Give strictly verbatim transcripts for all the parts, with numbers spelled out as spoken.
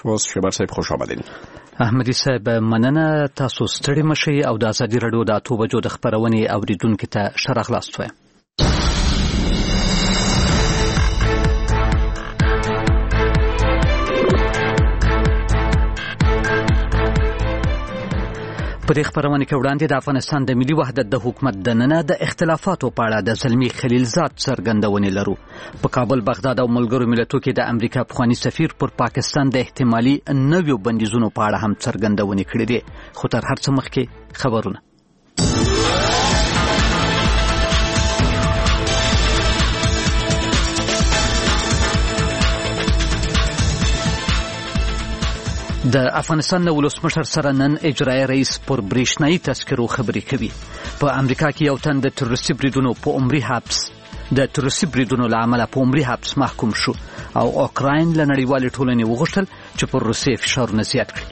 اوس شیبر صاحب خوش آمدین. احمدي صاحب مننه، تاسو ستړي مشئ او د ازادي رادیو د اته بجو د خبرونې اوریدونکو ته ښه راغلاست وایم. په دې خبرونه کې وړاندې د افغانستان د ملي وحدت د حکومت دننه د اختلافاتو په اړه د زلمی خلیلزاد څرګندونې لرو. په کابل، بغداد او ملګرو ملتونو کې د امریکا پخوانی سفیر پر پاکستان د احتمالي نویو بندیزونو په اړه هم څرګندونې کړې دي. خو تر هر څه مخکې خبرونه. د افغانستان د ولسمشر سره نن اجرایي رئیس پر برېښنایي تذکرو خبرې کوي. په امریکا کې یو تن د تروریستي بریدونو په عمري حبس د تروریستي بریدونو له امله په عمري حبس محکوم شو او اوکراین له نړیوالې ټولنې وغوښتل چې پر روسیې فشارونه زیات کړي.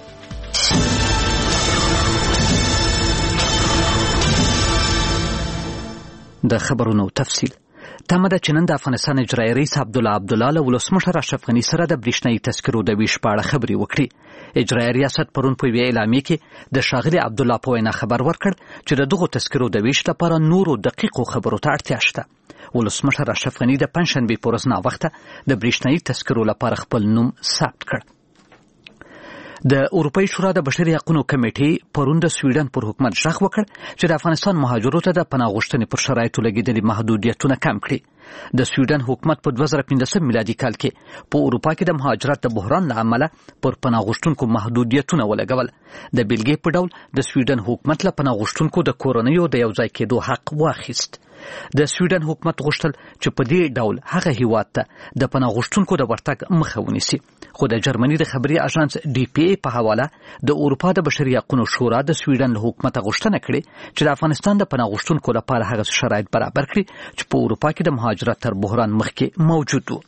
د خبرونو تفصیل. تمه ده چې نن د افغانستان اجرایي رئیس عبدالله عبدالله له ولسمشر اشرف غني سره د برېښنایي تذکرو د ویش په اړه خبرې وکړي. اجرایي ریاست پرون په یوې اعلامیه کې د ښاغلي عبدالله په وینا خبر ورکړ چې د دغو تذکرو د ویش لپاره نورو دقیقو خبرو ته اړتیا شته. ولسمشر اشرف غني د پنجشنبې په ورځ ناوخته د برېښنایي تذکرو لپاره خپل نوم ثبت کړ. د اروپایي شورا د بشري حقوقو کمیټې پرون د سویډن پر حکومت ژغ وکړ چې د افغانستان مهاجرو ته د پناه غوښتنې پر شرایطو لګېدلي محدودیتونه کم کړي. د سویډن حکومت په دوه زره پنځلسم میلادي کال کې په اروپا کې د مهاجرت د بحران له امله پر پناه غوښتونکو محدودیتونه ولګول. د بیلګې په ډول د سویډن حکومت له پناه غوښتونکو د کورنیو د یوځای کېدو حق واخیست. د سویډن حکومت غوښتل چې په دې ډول هغه هیواد ته د پناه غوښتونکو د ورتګ مخه ونیسي. خو د جرمني د خبري اژانس ډي پی ای په حواله د اروپا د بشري حقوقو شورا د سویډن له حکومت غوښتنه کړې چې د افغانستان د پناه غوښتونکو لپاره هغه شرایط برابر کړي چې په اروپا کې د مهاجرت تر بحران مخکې موجود وو.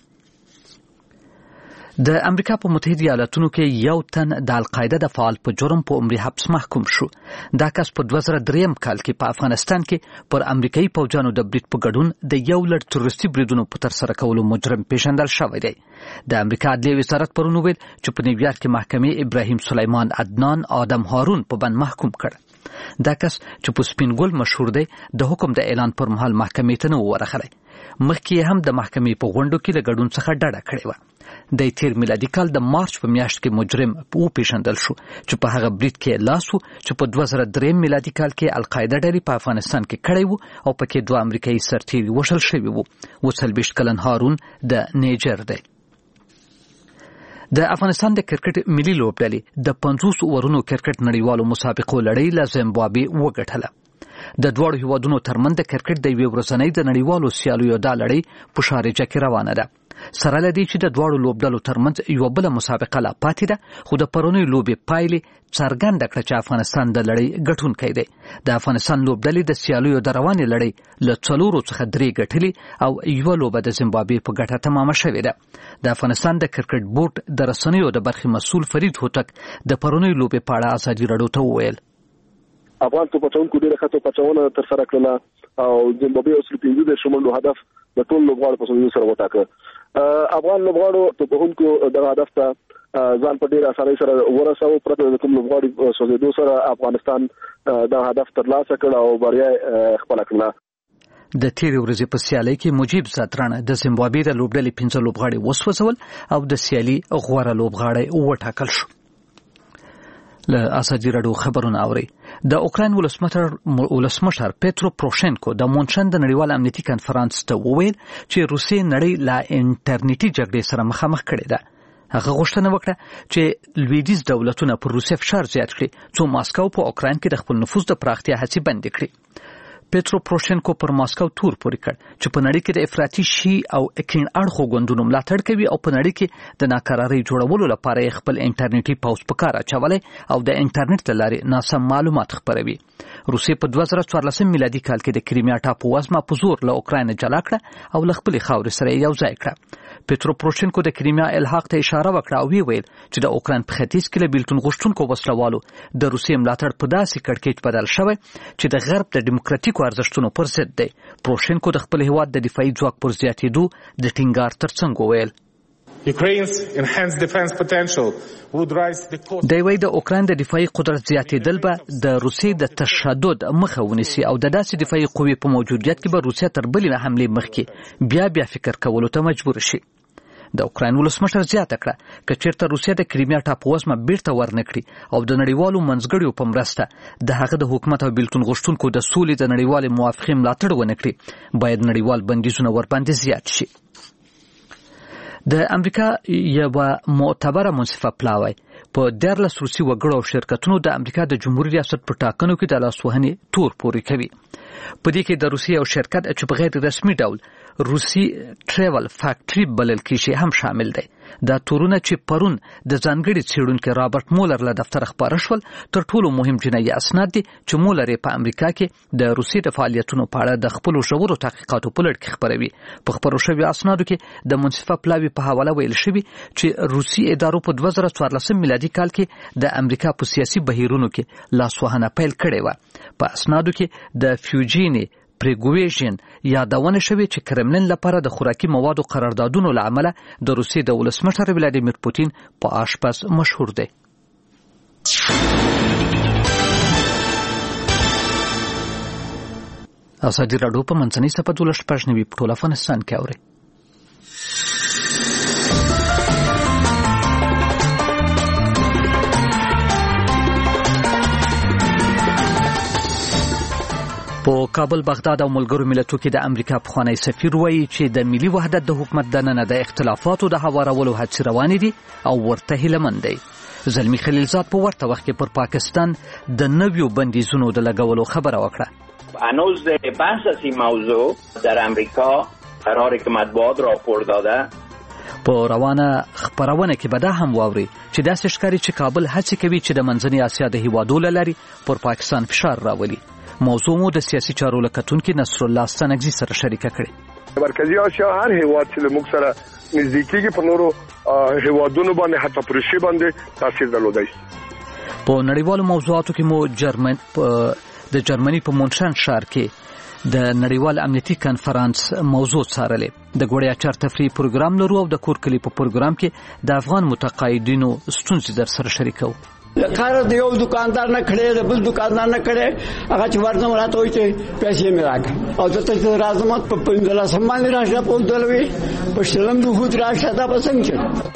د امریکا په متحده ایالاتونو کې یو تن د القاعده د فعال په جرم په عمري حبس محکوم شو. دا کس په دوه زره دریم کال کې په افغانستان کې پر امریکایي پوځیانو د برید په ګډون د یو لړ تروریستي بریدونو په ترسره کولو مجرم پیژندل شوی دی. د امریکا عدلیې وزارت پرون وویل چې په نیویارک کې محکمې ابراهیم سلیمان عدنان آدم هارون په بند محکوم کړ. دا کس چې په سپینګل مشهور دی د حکم د اعلان پر مهال محکمې ته نه ورغلی. مخکې هم د محکمې په غونډو کې له ګډون څخه ډډه کړې وه. د تیر میلادي کال د مارچ په میاشت کې مجرم وپېژندل شو چې په هغه برید کې لاس و چې په دوه زره دریم میلادي کال کې القاعده ډلې په افغانستان کې کړی و او پکې دوه امریکایي سرتیري وژل شوي وو. اوس څلوېښت کلن هارون د نیجر دی. د افغانستان د کرکټ ملي لوبډلې د پنځوس اورونو کرکټ نړیوالو مسابقو لړۍ له زیمبابوې وګټله. د دواړو هیوادونو ترمنځ د کرکټ د یوې ورځنۍ د نړیوالو سیالیو دا لړۍ په شارجه کې روانه ده. سره له دې چې د دواړو لوبډلو ترمنځ یوه بله مسابقه لا پاتې ده، خو د پرونۍ لوبې پایلې څرګنده کړه چې افغانستان د لړۍ ګټونکی دی. د افغانستان لوبډلې د سیالیو د روانې لړۍ له څلورو څخه درې ګټلې او یوه لوبه د زیمبابوې په ګټه تمامه شوې ده. د افغانستان د کرکټ بورډ د رسنیو د برخې مسؤل فرید هوتک د پرونۍ لوبې په اړه ازادي راډیو ته وویل: افغان توپچونکو ډېره ښه توپچونه ترسره کړله او زیمبابوې اوس له پنځه دېرش منډو هدف د ټولو لوبغاړو په سوزیدو سره وټاکه. افغان لوبغاړو توپچونکو دغه هدف ته ځان په ډېره اسانۍ سره ورساوه. پرته د کوم لوبغاړي سوزیدو سره افغانستان دغه هدف ترلاسه کړ او بریا خپله کړله. د تیرې ورځې په سیالۍ کې مجیب زاتران د زیمبابوې د لوبډلې پنځه لوبغاړي وسوځول او د سیالي غوره لوبغاړی وټاکل شو. له ازادي راډیو خبرونه اوري. د اوکراین ولسمشر ولسمشر پیترو پروشینکو د مونشن د نړیوال امنیتي کنفرانس ته وویل چې روسیې نړۍ لا انټرنیټي جګړې سره مخامخ کړې ده. هغه غوښتنه وکړه چې لویدیځ دولتونه پر روسیې فشار زیات کړي څو ماسکو په اوکراین کې د خپل نفوذ د پراختیا هڅې بندې کړي. پیترو پروشینکو پر ماسکو تور پورې کړ چې په نړۍ کې د افراطي شي او کین اړخو ګوندونو ملاتړ کوي او په نړۍ کې د ناکرارۍ جوړولو لپاره خپل انټرنیټي پوځ په کار اچولی او د انټرنیټ له لارې ناسم معلومات خپروي. روسیې په دوه زره څوارلسم میلادي کال کې د کریمیا ټاپو وزمه په زور له اوکراین جلا کړه او له خپلې خاورې سره یو ځای کړه. پیترو پروشینکو د کریمیا الحاق ته اشاره وکړه او ویل چې د اوکراین په ختیځ کې له بیلتون غوښتونکو وسلوالو د روسیې ملاتړ په داسې کړکېچ بدل شوی چې د غرب د ډیموکراتیکو ارزښتونو پر ضد دی. پروشینکو د خپل هیواد د دفاعي ځواک پر زیاتېدو د ټینګار ترڅنګ وویل: Ukraine's enhanced defense potential would rise the cost. د وی د اوکراین د دفاعي قدرت زیاتېدل به د روسیې د تشدد مخه ونیسي او د داسې دفاعي قوې په موجودیت کې به روسیه تر بلې حملې مخکې بیا بیا فکر کولو ته مجبور شي. د اوکراین ولسمشر زیاته کړه که چیرته روسیه د کریمیا ټاپووزمه بیرته ورنکړي او د نړیوالو منځګړیو په مرسته د هغه د حکومت او بیلتون غوښتونکو د سولې د نړیوالې موافقې ملاتړ ونه کړي باید نړیوال بندیزونه ورباندې زیات شي. د امریکا یو معتبره منصفه پلاوی په دیارلس روسي وګړو او شرکتونو د امریکا د جمهوریت ریاست په ټاکنو کې د لاسوهنې تور پورې کوي. په دې کې د روسي او شرکت چې په غیر رسمي ډول روسي ټریول فیکټری بلل کېږي هم شامل دی. دا تورونه چې پرون د ځانګړي څېړونکي رابرټ مولر له دفتر خبره شول تر ټولو مهم جنایي اسناد دي چې مولر په امریکا کې د روسي د فعالیتونو په اړه د خپلو ژورو تحقیقاتو په لړ کې خبروي. په خبرو شویو اسنادو کې د منصفه پلاوي په حواله ویل شوي چې روسي ادارو په دوه زره څوارلسم میلادي کال کې د امریکا په سیاسي بهیرونو کې لاسوهنه پیل کړې وه. په اسنادو کې د فیوجیني پریګویژن یادونه شوې چې کرملین لپاره د خوراکي موادو قراردادونو له امله د روسیې د ولسمشر ولادیمیر پوتین په آشپز مشهور دی. ازادي راډیو په منځنۍ صفحه دولس شپږ نوي په ټول افغانستان کې اوري. په کابل، بغداد او ملګرو ملتونو کې د امریکا پخوانی سفیر وایي چې د ملي وحدت د حکومت دننه د اختلافاتو د هوارولو هڅې روانې دي او ورته هیله مند دی. زلمی خلیلزاد په ورته وخت کې پر پاکستان د نویو بندیزونو د لګولو خبره وکړه. هنوز بحث از این موضوع در امریکا قراره که مطبوعات راپور داده. په روانه خبرونه کې به دا هم واوري چې داسې ښکاري چې کابل هڅه کوي چې د منځنۍ اسیا د هیوادو له لارې پر پاکستان فشار راولي. موضوع مو د سیاسي چارو لکتونکي نصر الله ستنګزي سره شریکه کړې. مرکزی اسیا هر هیواد چې موږ سره نزدیکیږي په نورو هیوادونو باندې حتی پر شی باندې تاثیر درلودای شي. په نړیوالو موضوعاتو کې مو جرمن د جرمني په مونشن ښار کې د نړیوال امنیتي کانفرنس موضوع څارلې. د ګوړیا چار تفریح پروګرام لرو او د کور کلی په پروګرام کې د افغان متقاعدینو ستونزې در سره شریکو. کار د یو دکاندار نه کړي د بل دکاندار نه کړي هغه چې ورته راته وایي چې پیسې مې راکړه او ته ته راځم په پنځه سمان راشه په دلوي په شلم د خود راشه دا پسنګ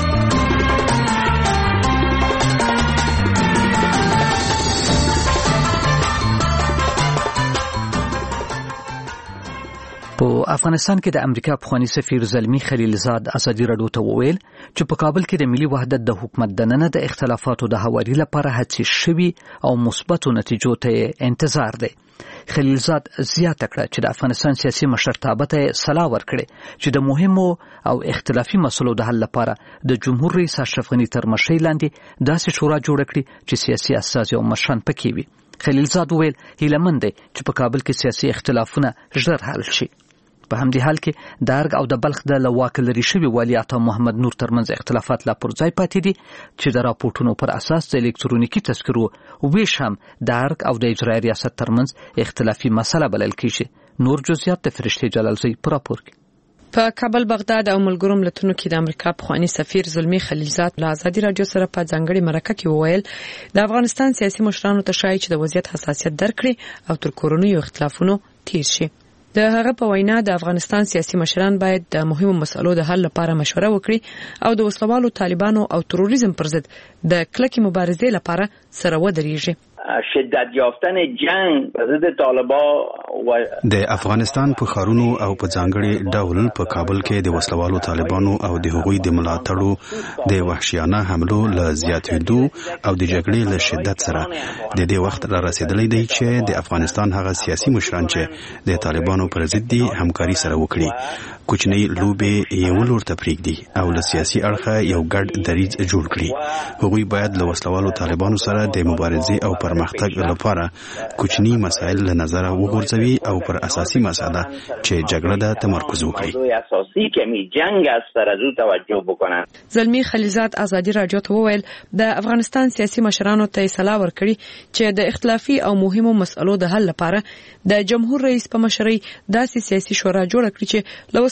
په افغانستان کې د امریکا پخوانی سفیر زلمی خلیلزاد ازادي راډیو ته وویل چې په کابل کې د ملي وحدت د حکومت دننه د اختلافاتو د هواري لپاره هڅې شوي او مثبتو نتیجو ته انتظار دی. خلیلزاد زیاته کړه چې د افغانستان سیاسي مشرتابه ته صلاح ورکړي چې د مهمو او اختلافي مسلو د حل لپاره د جمهور رئیس اشرف غني تر مشرۍ لاندې داسې شورا جوړه کړي چې سیاسي اساس او مشران پکې وي. خلیلزاد وویل هیله مند دی چې په کابل کې سیاسي اختلافونه ژر حل شي. په همدې حال کې د ارګ او د بلخ د لواکل لري شوی والي عطا محمد نور ترمنځ اختلافات لا پر ځای پاتې دي چې د راپورټونو پر اساس د الکترونیکي تذکرو ویش هم د ارګ او د اجرایي ریاست ترمنځ اختلافي مسله بلل کیږي. نور جزئیات د فرشتي جلالزی پر راپور کې. په کابل، بغداد او ملګرو ملتونو کې د امریکا پخوانی سفیر زلمی خلیلزاد له ازادي راډیو سره په ځانګړي مرکه کې وویل د افغانستان سیاسي مشرانو ته شایي چې د وضعیت حساسیت درکړي او تر کورونیو اختلافونو تیر شي. د هغه په وینا د افغانستان سیاسي مشران باید د مهمو مسلو د حل لپاره مشوره وکړي او د وسلوالو طالبانو او تروریزم پر ضد د کلکې مبارزې لپاره سره ودرېږي. شدت یافتن جنگ ضد طالبان و د افغانستان په خارونو او په ځانګړي ډول په کابل کې د وسلوالو طالبانو او د هغوی د ملاتړو د وحشیانه حملو له زیاتېدو او د جګړې له شدت سره د دې وخت را رسیدلی دی چې د افغانستان هغه سیاسي مشران چې د طالبانو پر ضد دي همکاري سره وکړي، کوچنی لوبې یو لور ته پرېږدي او له سیاسي اړخه یو ګډ دریځ جوړ کړي. هغوی باید له وسلوالو طالبانو سره د مبارزې او پرمختګ لپاره کوچنی مسایل له نظر وغورځوي او پر اساسي مسله چې جګړه ده تمرکز وکړي. اساسي کمی جنگ است سره زو توجه بکنن. زلمی خلیلزاد ازادي راډیو ته وویل د افغانستان سیاسي مشرانو ته صلاح ورکړي چې د اختلافي او مهمو مسلو د حل لپاره د جمهور رئیس په مشرۍ داسې سیاسي شورا جوړه کړي چې له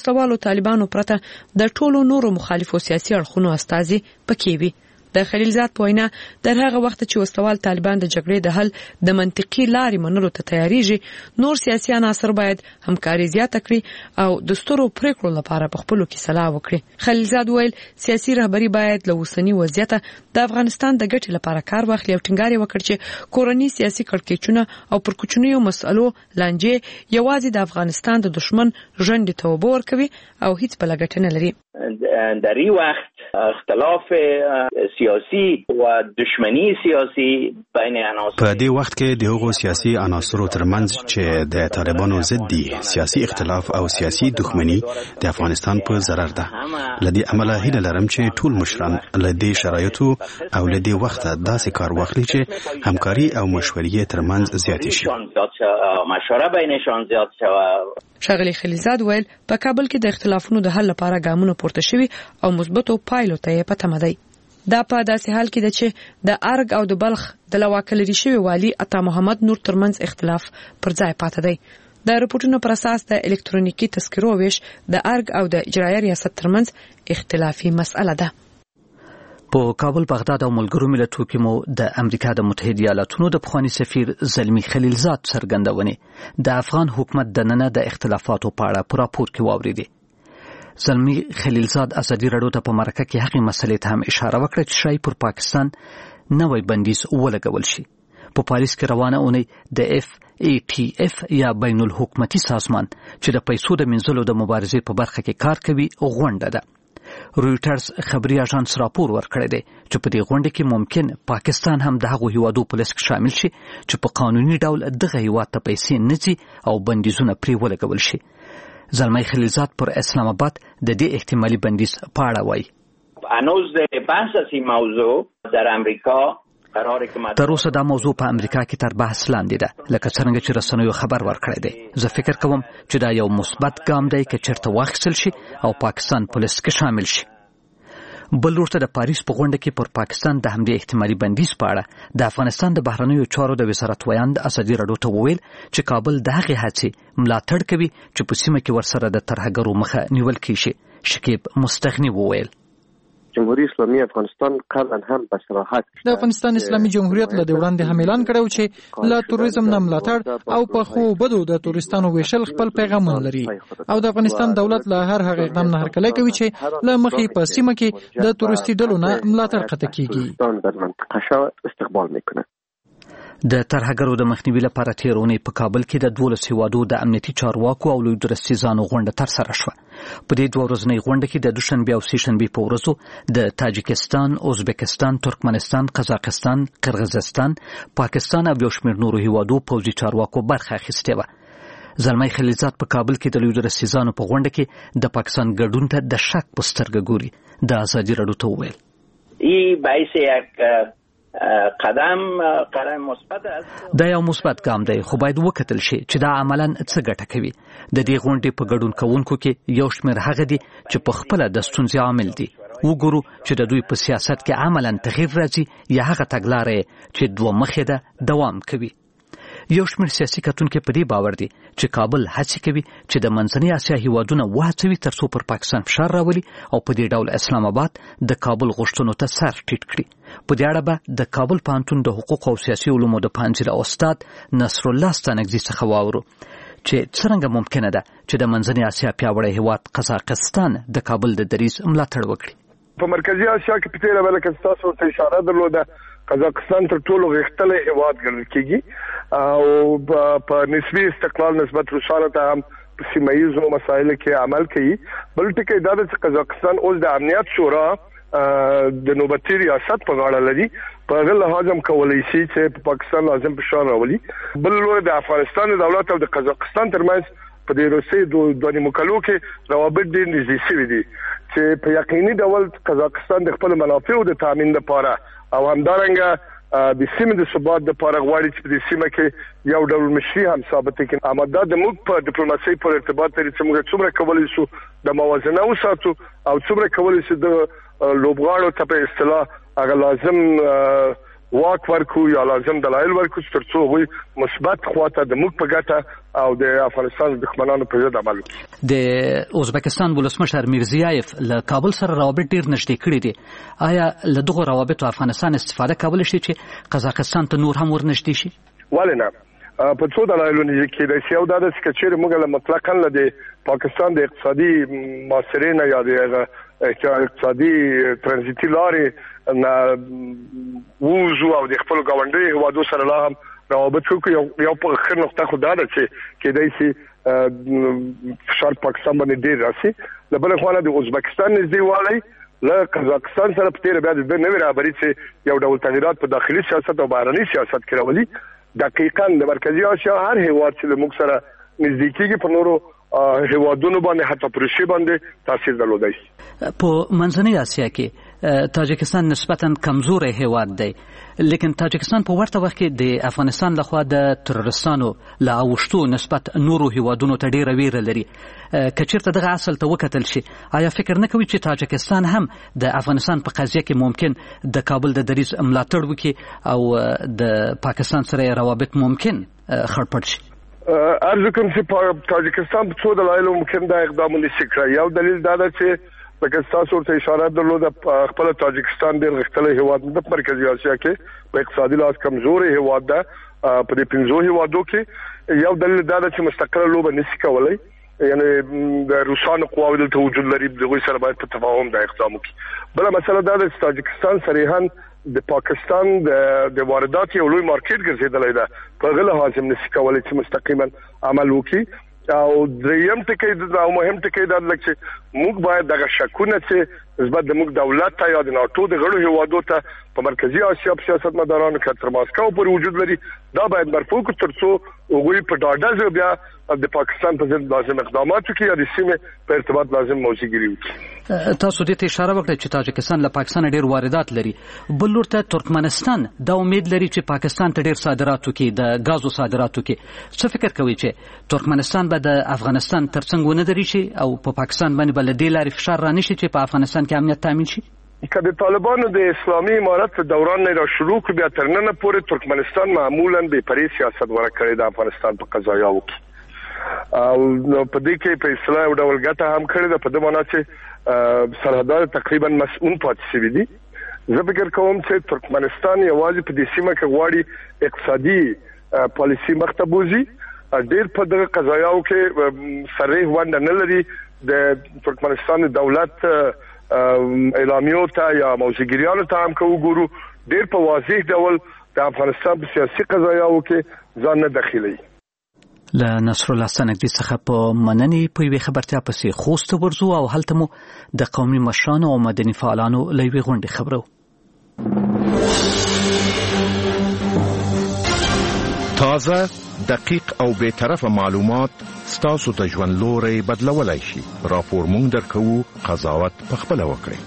وسلوالو طالبانو پرته د ټولو نورو مخالفو سیاسي اړخونو استازي پکې وي. د خلیلزاد په وینا در هغه وخت چې وسلوال طالبان د جګړې د حل د منطقي لارې منلو ته تیاریږي، نور سیاسي عناصر باید همکاري زیاته کړي او د سترو پریکړو لپاره په خپلو کې سلا وکړي. خلیلزاد ویل سیاسي رهبری باید له اوسني وضعیت د افغانستان د ګټې لپاره کار واخلي او ټینګار وکړي چې کورني سیاسي کړکېچونه او پر کوچنیو مسألو لانجې یوازې د افغانستان د دشمن ژوند ته وبور کوي او هیڅ بل ګټه نه لري. در این وقت اختلاف سیاسی و دشمنی سیاسی بین عناصر په دې وخت کې د هغو سیاسي عناصرو ترمنځ چې د طالبانو ضد دي سیاسي اختلاف او سیاسي دښمنی د افغانستان په ضرر ده. لدی عمله هیله لرم چې ټول مشران لدی شرایطو او لدی وخت داسې کار واخلي چې همکاري او مشورې ترمنځ زیات شي. مشوره بینشان زیات شوه. ښاغلي خلیلزاد ویل په کابل کې د اختلافونو د حل لپاره ګامونه پورته شوي او مثبتو پایلو ته یې په تمه دی. دا په داسې حال کې ده چې د ارګ او د بلخ د لواکلري شوي والي عطا محمد نور ترمنځ اختلاف پر ځای پاتې دی. د رپورټونو پر اساس د الکترونیکي تذکرو ویش د ارګ او د اجرایه ریاست ترمنځ اختلافي مسأله ده. په کابل، بغداد او ملګرو ملتونو کې مو د امریکا د متحده ایالاتونو د پخوانی سفیر زلمی خلیلزاد څرګندونې د افغان حکومت د ننه د اختلافاتو په اړه په راپور کې واوریدې. زلمی خلیلزاد ازادي راډیو ته په مرکه کې هغې مسلې ته هم اشاره وکړه چې شاید پر پاکستان نوی بندیز ولګول شي. په پاریس کې روانه اونۍ د اف ای ټی اف یا بین الحکومتي سازمان چې د پیسو د منځلو د مبارزې په برخه کې کار کوي غونډه ده. رویټرز خبري اژانس راپور ورکړی دی چې په دې غونډه کې ممکن پاکستان هم د هغو هیوادو په لست کې شامل شي چې په قانوني ډول دغه هیواد ته پیسې نه ځي او بندیزونه پرې ولګول شي. زلمی خلیلزاد پر اسلام آباد د دې احتمالي بندیز په اړه وایي. هنوز بحث از این موضوع در امریکا تر اوسه دا موضوع په امریکا کې تر بحث لاندې ده، لکه څنګه چې رسنیو خبر ورکړی دی. زه فکر کوم چې دا یو مثبت ګام دی که چېرته واخیستل شي او پاکستان په لیست کې شامل شي. بل ورته د پاریس په غونډه کې پر پاکستان د همدې احتمالي بندیز په اړه د افغانستان د بهرنیو چارو د وزارت ویاند ازادي راډیو ته وویل چې کابل د هغې هڅې ملاتړ کوي چې په سیمه کې ورسره د ترهګرو مخه نیول کیږي. شکیب مستغني وویل جمهوریت اسلامي افغانستان قبلا هم په صراحت د افغانستان اسلامي جمهوریت له وړاندې هم اعلان کړو چې له تروریزم نه ملاتړ او په خو بدو د تورستانو ویشل خپل پیغامونه لري او د افغانستان دولت له هر هغه اقدام نه هرکلی کوي چې له مخې په سیمه کې د تورستي ډلو نه ملاتړ قطع کیږي. استقبال میکنه. د ترهګرو د مخنیوي لپاره تیرونې په کابل کې د دولس هیوادو د امنیتي چارواکو او لوی درستیزانو غونډه ترسره شوه. په دې دوه ورځنۍ غونډه کې د دوشنبې او سهشنبې په ورځو د تاجکستان، ازبکستان، ترکمنستان، قزاقستان، قرغیزستان، پاکستان او یو شمېر نورو هیوادو پوځي چارواکو برخه اخیستې وه. زلمی خلیلزاد په کابل کې د لوی درستیزانو په غونډه کې د پاکستان ګډون ته د شک په سترګه ګوري. د ازادي راډیو ته وویل ای باعث یک قدم قدم مثبت است. دا یو مثبت ګام دی، خو باید وکتل شي چې دا عملاً څه ګټه کوي. د دې غونډې په ګډون کوونکو کې یو شمېر هغه دي چې په خپله د ستونزې عامل دي. وګورو چې د دوی په سیاست کې عملاً تغییر راځي یا هغه تګلاره چې دوه مخې ده دوام کوي. یو شمېر سیاسي کتونکي په دې باور دي چې کابل هڅې کوي چې د منځنۍ اسیا هیوادونه وهڅوي ترڅو پر پاکستان فشار راولي او په دې ډول اسلام آباد د کابل غوښتنو ته سر ټیټ کړي. په دې اړه به د کابل پوهنتون د حقوق او سیاسي علومو د پوهنځي استاد نصر الله ستانکزي څخه واورو چې څرنګه ممکنه ده چې د منځنۍ اسیا پیاوړی هیواد قزاقستان د کابل د دریځ ملاتړ وکړي. په مرکزی اسیا کې په تیره بل کې تاسو ته اشاره درلوده قزاقستان تر ټولو غښتلی هیواد ګڼل کېږي او په نسبي استقلال نسبت روسانو ته هم په سیمه ییزو مسایلو کې عمل کوي. بل ټکی دا ده چې قزاقستان اوس د امنیت شورا د نوبتي ریاست په غاړه لري. په هغه لحاظ هم کولی شي چې په پاکستان لازم فشار راولي. بل لور د افغانستان دولت او د قزاقستان ترمنځ په دې روسي دوه نیمو کالو کې روابط ډېر نږدې شوي دي چې په یقیني ډول قزاقستان د خپل منافعو د تامین لپاره او همدارنګه د سیمې د ثبات لپاره غواړي چې په دې سیمه کې یو ډول مشري هم ثابته کړي. اما دا د موږ په ډیپلوماسۍ پر ارتباط لري چې موږ څومره کولی شو د موازنه وساتو او څومره کولی شو د لوبغاړو ته په اصطلاح هغه لازم واک ورکو یا لازم دلایل ورکو ترڅو غوي مثبت خواته د موږ په ګټه او د افغانستان دښمنانو په ضد عمل وکړي. د ازبکستان ولسمشر میرزیایف له کابل سره روابط ډیر نږدې کړي دي. آیا له دغه روابطو افغانستان استفاده کولی شي چې قزاقستان ته نور هم ورنږدې شي؟ ولې نه؟ په څو دلایلونو کې د سیاو د سکچیر موږ له مطلقاً له پاکستان د اقتصادي معاصرین یا د اقتصادي ترانزیتي لارې نه ووزو او د خپل ګاونډي هیوادو سره لا هم روابط کوو. یو په اخر نقطه خو دا ده چې کېدای شي فشار پاکستان باندې ډېر راسي. له بله خوا د ازبکستان نږدېوالی له قزاقستان سره په تېره بیا د ده نوې رهبري چې یو ډول تغیرات په داخلي سیاست او بهرني سیاست کې راولي. دقیقاً د مرکزي اسیا هر هیواد چې له موږ سره نږدې کېږي په نورو هیوادونو باندې حتی په روسیې باندې تاثیر درلودی شي. په منځنۍ اسیا کې تاجکستان نسبتاً کمزوری هیواد دی، لیکن تاجکستان په ورته وخت کې د افغانستان لخوا د تروریستانو له اوښتو نسبت نورو هیوادونو ته ډیره ویره لري. که چېرته دغه اصل ته وکتل شي، آیا فکر نه کوي چې تاجکستان هم د افغانستان په قضیه کې ممکن د کابل د دریځ ملاتړ وکړي او د پاکستان سره روابط ممکن خړپړ شي؟ ارزو کوم چې تاجکستان په څو دلایلو ممکن دا اقدام ونشي کړی. یو دلیل دا ده چې لکه ستاسو ورته اشاره درلوده خپل تاجکستان ډېر غښتلی هیواد د مرکزي اسیا کې په اقتصادي لحاظ کمزوري هیواد ده. په دې پنځو هیوادو کې یو دلیل دا ده چې مستقله لوبه نشي کولی، یعنی د روسانو قواوو دلته وجود لري، د هغوی سره باید په تفاهم دا اقدام وکړي. بله مسله دا ده چې تاجکستان صریحا د پاکستان د واردات یو لوی مارکیټ ګرځېدلی ده، په هغه لحاظ هم نشي کولی چې مستقیما عمل وکړي. او دریم ټکی او مهم ټکی دا لکه چې موږ باید دغه شکونه چې نسبت د موږ دولت ته یا د ناټو د غړو هیوادو ته په مرکزي اسیا په سیاستمدارانو کې تر ماسکو پورې وجود لري، دا باید مرفوع کړو ترڅو هغوی په ډاډه ځای بیا د پاکستان په ضد لازم اقدامات وکړي یا د سیمې په ارتباط لازم موضوعګیري وکړي. تاسو دې ته اشاره وکړه چې تاجکستان له پاکستان ډېر واردات لري، بل لور ته ترکمنستان دا امید لري چې پاکستان ته ډېر صادرات وکړي، د غازو صادرات وکړي. څه فکر کوي چې ترکمنستان به د افغانستان ترڅنګ ونه درېږي او په پاکستان باندې به له دې لارې فشار رانشي چې په افغانستان کې امنیت تامین شي؟ که د طالبانو د اسلامي امارت دوران نه را شروع کړو، بیا تر ننه پورې ترکمنستان معمولا بې پرې سیاست غوره کړی د افغانستان په قضایاو کې، او په دې کې په اصطلاح یو ډول ګټه هم کړې ده، په دې معنی چې سرحدات تقریبا مسؤون پاتې شوي دي. زه فکر کوم چې ترکمنستان یوازې په دې سیمه کې غواړي اقتصادي پالیسي مخته بوځي، ډېر په دغه قضایاو کې صریح ونډه نه لري. د ترکمنستان دولت اعلامیو ته یا موضوعګیریانو ته هم که وګورو، ډېر په واضح ډول د افغانستان په سیاسي قضایاو کې ځان نه دخیلوي. له نصر الله سنګدي څخه په مننې په یوې خبرتیا پسې خوست ورځو او هلته مو د قومي مشرانو او مدني فعالانو له یوې غونډې خبرو. تازه، دقیق او بی‌طرفه معلومات ستاسو ته ژوند لوری بدلولای شي. راپور مونږ درکوو، قضاوت پخپله وکړئ.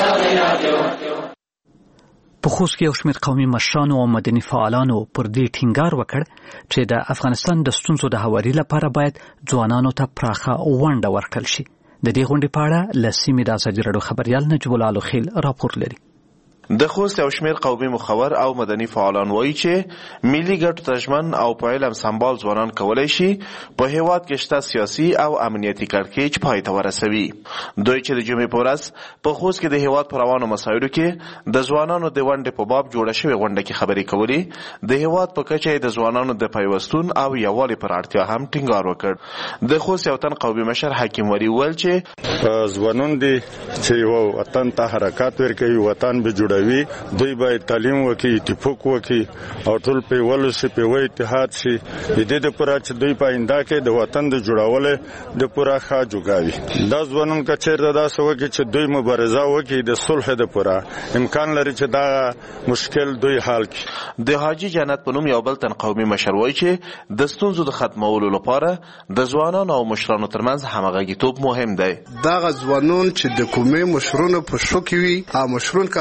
په خوست کې یو شمېر قومي مشرانو او مدني فعالانو پر دې ټینګار وکړ چې د افغانستان د ستونزو د هواري لپاره باید ځوانانو ته پراخه ونډه ورکړل شي. د دې غونډې په اړه له سیمې د ازادي راډیو خبریال نجیب الله لوخیل راپور لري. د خوست یو شمېر قومي مخور او مدني فعالان وایي چې ملي ګټو ته ژمن او په علم سمبال ځوانان کولی شي په هیواد کې شته سیاسي او امنیتي کړکېچ پای ته ورسوي. دوی چې د جمعې په ورځ په خوست کې د هیواد په روانو مسایلو کې د ځوانانو د ونډې په باب جوړه شوې غونډه کې خبرې کولې، د هیواد په کچه د ځوانانو د پیوستون او یووالي پر اړتیا هم ټینګار وکړ. د خوست یو تن قومي مشر حکیم ولی وویل چې ځوانان دي چې یو وطن ته حرکت ورکوي، وطن به جوړوي، دوی باید تعلیم وکړي، اتفاق وکړي او ټول په ولو شي، په وای اتحاد شي، د دې لپاره چې دوی په آینده کې د وطن د جوړولو د پوره ښه جوګاوي. دا ځوانان که چېرته داسې وکړي چې دوی مبارزه وکړي د صلح دپاره، امکان لري چې دا مشکل دوی حل کړي. د حاجي جنت په نوم یو بل تن قومي مشر وایي چې د ستونزو د ختمولو لپاره د ځوانانو او مشرانو ترمنځ همغږیتوب مهم دی. دغه ځوانان چې د کومې مشرونو په شو کې وي او مشرون کامیاب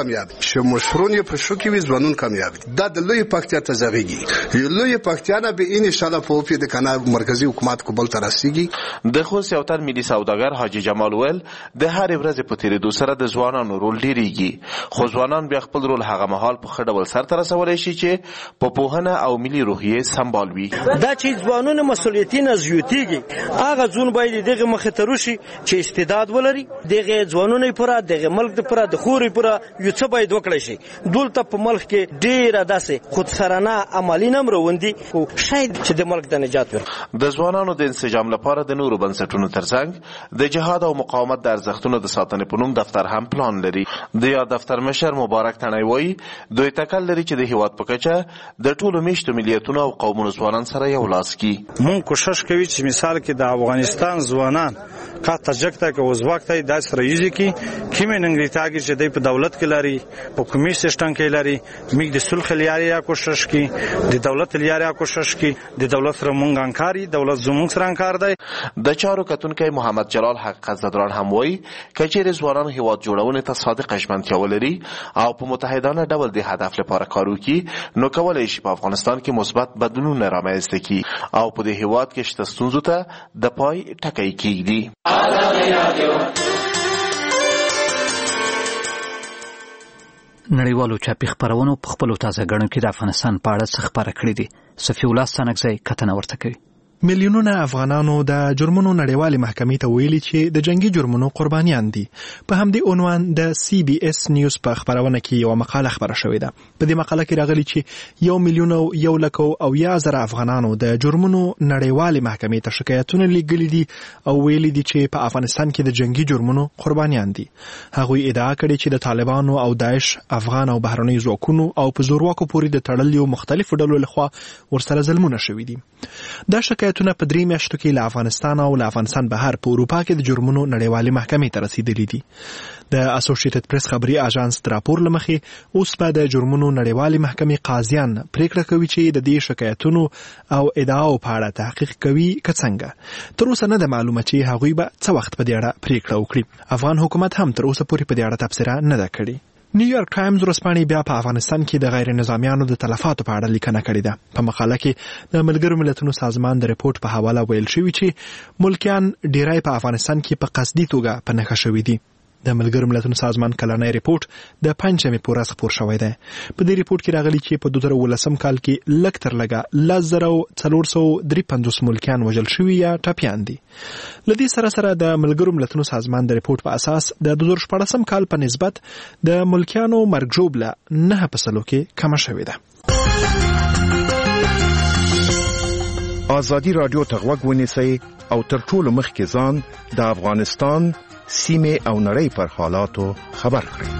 چې مشرون یې په شو کې وي ځوانون کامیاب دي. دا د لوی پکتیا ته ځغېږي. لوی پکتیا نه به ان شاء الله په وفي د کنه مرکزی حکومت کوبل ته رسیږي. د خوست یو تن ملي سوداګر حاجی جمال ویل د هر ورځ په تیریدو سره د ځوانانو رول ډیریږي، خو ځوانان بیا خپل رول هغه مهال په ښه ډول سرته رسولی شي چې په پوهنه او ملي روحیې سمبال وي. دا چې ځوانونه مسؤلیتي نه زیاتېږي، هغه ځون باید دغه مخې ته راشي چې استعداد ولري، دغه ځوانونه پوره دغه ملک د پوره د خوري پوره یو څه باید وکړي شي. دلته په ملک کې ډېره داسې خودسرانه عملي نه مروندي او شاید چې د ملک د نجات ورکړي. د ځوانانو د انسجام لپاره د نورو بنسټونو ترڅنګ د جهاد او مقاومت د ارزښتونو د ساتنې په نوم دفتر هم پلان لري. د یا دفتر مشر مبارک تڼۍ وایي دوی تکل لري چې د هیواد په کچه د ټولو میشتو ملیتونو او قومونو ځوانان سره یو لاس کی. مونږ کوشش کوي چې مثال کې د افغانستان ځوانان کا تجربه کې وزواک ته د سرایزي کې کیمه ننګریتاګي چې د په دولت کې لري په کومي سیستم کې لري میګ د صلح لیاري یا کوشش کی د دولت لیاري کوشش کی د دولت سره مونږ انکاري دولت زموږ سره انکار دی. د چارو کتونکو محمد جلال حقیقت زدران هم وایي کچېر ځوانان هیواد جوړونې ته صادق ژمنتیا ولري او په متحدانه ډول د هدف لپاره کار وکړي نو کولای شي په افغانستان کې مثبت بدلون رامنځته کړي او په دې هیواد کې شته ستونزو ته د پای ټکی کېږدي. نړیوالو چاپي خپرونو په خپلو تازه ګڼو کې د افغانستان په اړه څه خپاره کړي دي. صفي الله ستانکزی کتنه ورته کوي. میلیونونه افغانانو د جرمونو نړیوالې محکمې ته ویلي چې د جنگي جرمونو قربانیان دي. په همدې عنوان د سی بي اس نیوز په خبرونه کې یو مقاله خبره شوې ده. په دې مقاله کې راغلي چې یو میلیون او یو لک او یا زره افغانانو د جرمونو نړیوالې محکمې ته شکایتونه لیږلي دي او ویلي دي چې په افغانستان کې د جنگي جرمونو قربانیان دي. هغوی ادعا کړې چې د طالبانو او داعش افغان او بهرنیو ځواکونو او په زورواکو پورې د تړلو مختلفو ډلو لخوا ورسره ظلمونه شوي دي. دا شکایت تونه په درې میاشتو کې له افغانستان او له افغانستان بهر په اروپا کې د جرمونو نړیوالې محکمې ته رسیدلي دي. د اسوسییټډ پریس خبري اژانس د راپور له مخې اوس په د جرمونو نړیوالې محکمې قاضیان پریکړه کوي چې د دې شکایتونو او ادعاو په اړه تحقیق کوي که څنګه. تر اوسه نه ده معلومه چې هغوی به څه وخت په دې اړه پریکړه وکړي. افغان حکومت هم تر اوسه پورې په دې اړه تبصره نه ده کړې. نیویارک ټایمز ورځپاڼې بیا په افغانستان کې د غیر نظامیانو د تلفاتو په اړه لیکنه کړې ده. په مقاله کې د ملګرو ملتونو سازمان د ریپورت په حواله ویل شوي چې ملکیان ډیری په افغانستان کې په قصدي توګه په نښه شوي دي. د ملګرو ملتونو سازمان کلنی ریپورت د پنځمې په ورځ خپور شوی دی. په دې ریپورت کې راغلي چې په دوه زره ولسم کال کې لږ تر لږه لس زره څلور سوه درې پنځوس ملکیان وژل شوي یا ټپیان دي. له دې سره سره د ملګرو ملتونو سازمان د ریپورت په اساس د دوه زره شپاړسم کال په نسبت د ملکیانو مرګ ژوبله نه په سلو کې کمه شوې ده. ازادي راډیو ته غوږ ونیسئ او تر ټولو مخکې ځان د افغانستان سیمه او نړۍ پر حالاتو خبر کړئ.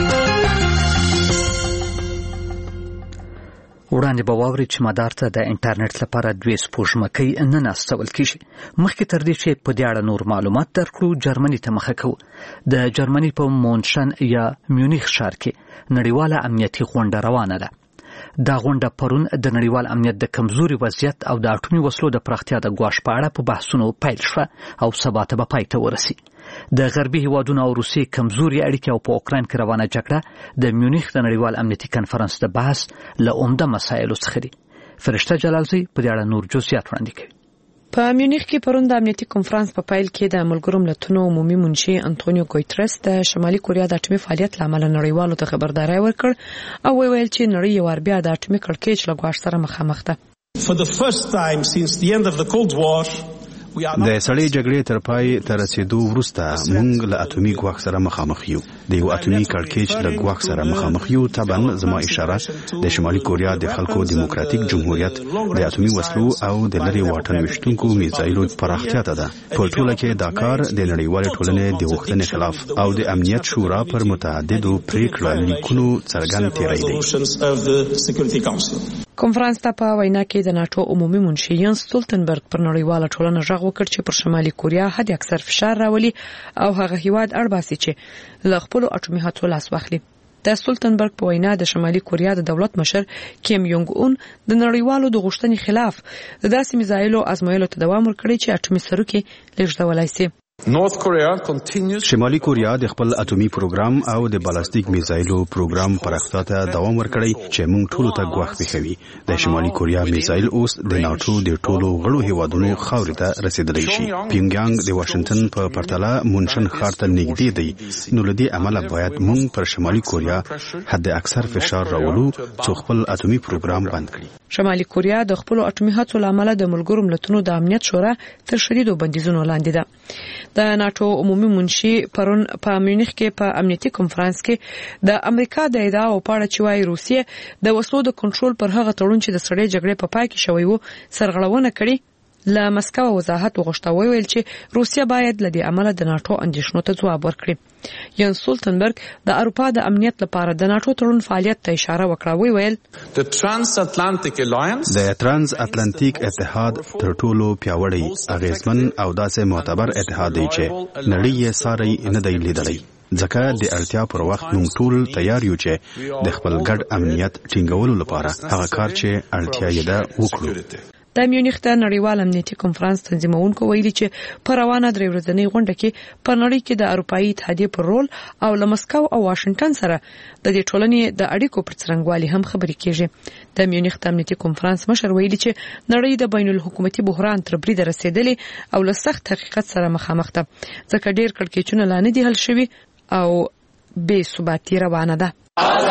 وړاندې به واورئ چې مدار ته د انټرنیټ لپاره دوې سپوږمکۍ نه ناستول کیږي. مخکې تر دې چې په دې اړه نور معلومات درکړو جرمني ته مخه کوو. د جرمني په مونشن یا میونیخ ښار کې نړیواله امنیتي غونډه روانه ده. دا غونډه پرون د نړیوال امنیت د کمزوري وضعیت او د اټومي وسلو د پراختیا د ګواښ په اړه په بحثونو پیل شوه او سبا ته به پای ته ورسي. د غربي هیوادونو او روسیې کمزوري اړیکې او په اوکراین کې روانه جګړه د میونیخ د نړیوال امنیتي کنفرانس د بحث له عمده مسایلو څخه دي. فرشته جلالزی په دې اړه نور جزئیات وړاندې کوي. په میونیخ کې پرون د امنیتي کنفرانس په پیل کې د ملګرو ملتونو عمومي منشي انټونیو ګوتریس د شمالي کوریا د اټومي فعالیت لامل نړیوالو ته خبرداري ورکړ او ویل چې نړۍ یو ور بیا د اټومي کړکېچ له ګواښ سره مخامخ ده. For the first time since the end of the Cold War د سړې جګړې تر پای تر رسیدو وروسته موږ له اټومي ګواښ سره مخامخ یو. د یو اټومي کړکېچ له ګواښ سره مخامخ یو. طبعا زما اشاره د شمالي کوریا د خلکو دیموکراتیک جمهوریت د اټومي وسلو او د لري واټن وشتونکو میزایلو پراختیا ته ده. په ټوله کې دا کار د نړیوال ټولنې د غوښتنې خلاف او د امنیت شورا پر متعددو پریکړو لیکونو څرګند تیری دی. کنفرانس ته په وینا کې د ناتو عمومي منشي ینس سټولټنبرګ پر نړیواله ټولنه غږ وکړ چې پر شمالي کوریا حد اکثر فشار راولي او هغه هیواد اړباسي چې له خپل اټومي هڅو لاس واخلي. د سټولټنبرګ په وینا د شمالي کوریا د دولت مشر کیم یونګ اون د نړیوالو د غوښتنې خلاف د داسې میزایلو ازمایلو ته دوام ورکړي چې اټومي سروکي لږدولای شي. شمالي کوریا د خپل اټومي پروګرام او د بالستیک میزایلو پروګرام پراختیا ته دوام ورکړی چې موږ ټولو ته ګواښ پېښوي. د شمالي کوریا میزایل اوس د ناتو د ټولو غړو هیوادونو خاورې ته رسیدلی شي. پیونګیانګ د واشنگټن په پرتله مونشن ښار ته نږدې دی، نو له دې امله باید موږ پر شمالي کوریا حد اکثر فشار راولو چې خپل اټومي پروګرام بند کړي. شمالي کوریا د خپل اټومي هڅو لامل د ملګرو ملتونو د امنیت شورا تر شدیدو بندیزونو لاندې ده. د ناتو عمومي منشي پرون په میونخ کې په امنیتي کنفرانس کې د امریکا د ادعا او پاړه چې وايي روسیه د وسلو د کنټرول پر هغه تړون چې د سړې جګړې په پای کې شوی وو سرغړونه کړې. له مسکو وضاحت وغوښته، ویل چې روسیه باید له دې عمله د ناتو اندیشنو ته ځواب ورکړي. یان سولتنبرګ د اروپا د امنیت لپاره د ناتو تړون فعالیت ته اشاره وکړه. ویل د ترانس اتلانتیک اتحاد تر ټولو پیاوړی، اغیزمن او داسې معتبر اتحاد دی چې نړۍ یې ساری نه دی لیدلی. ځکه د اړتیا پر وخت موږ ټول تیار یو چې د خپل ګډ امنیت ټینګولو لپاره هغه کار چې اړتیا یې ده وکړو. د میونخ د نړیوال امنیتي کنفرانس تنظیمونکو ویلي چې په روانه درې ورځنۍ غونډه کې په نړۍ کې د اروپایي اتحادیې پر رول او له مسکو او واشنگټن سره د دې ټولنې د اړیکو پر څرنګوالي هم خبرې کیږي. د میونخ د امنیتي کنفرانس مشر ویلي چې نړۍ د بین الحکومتي بحران تر بریده رسیدلې او له سخت حقیقت سره مخامخ ده، ځکه ډېر کړکېچونه لا نه دي حل شوي او بې ثباتي روانه ده.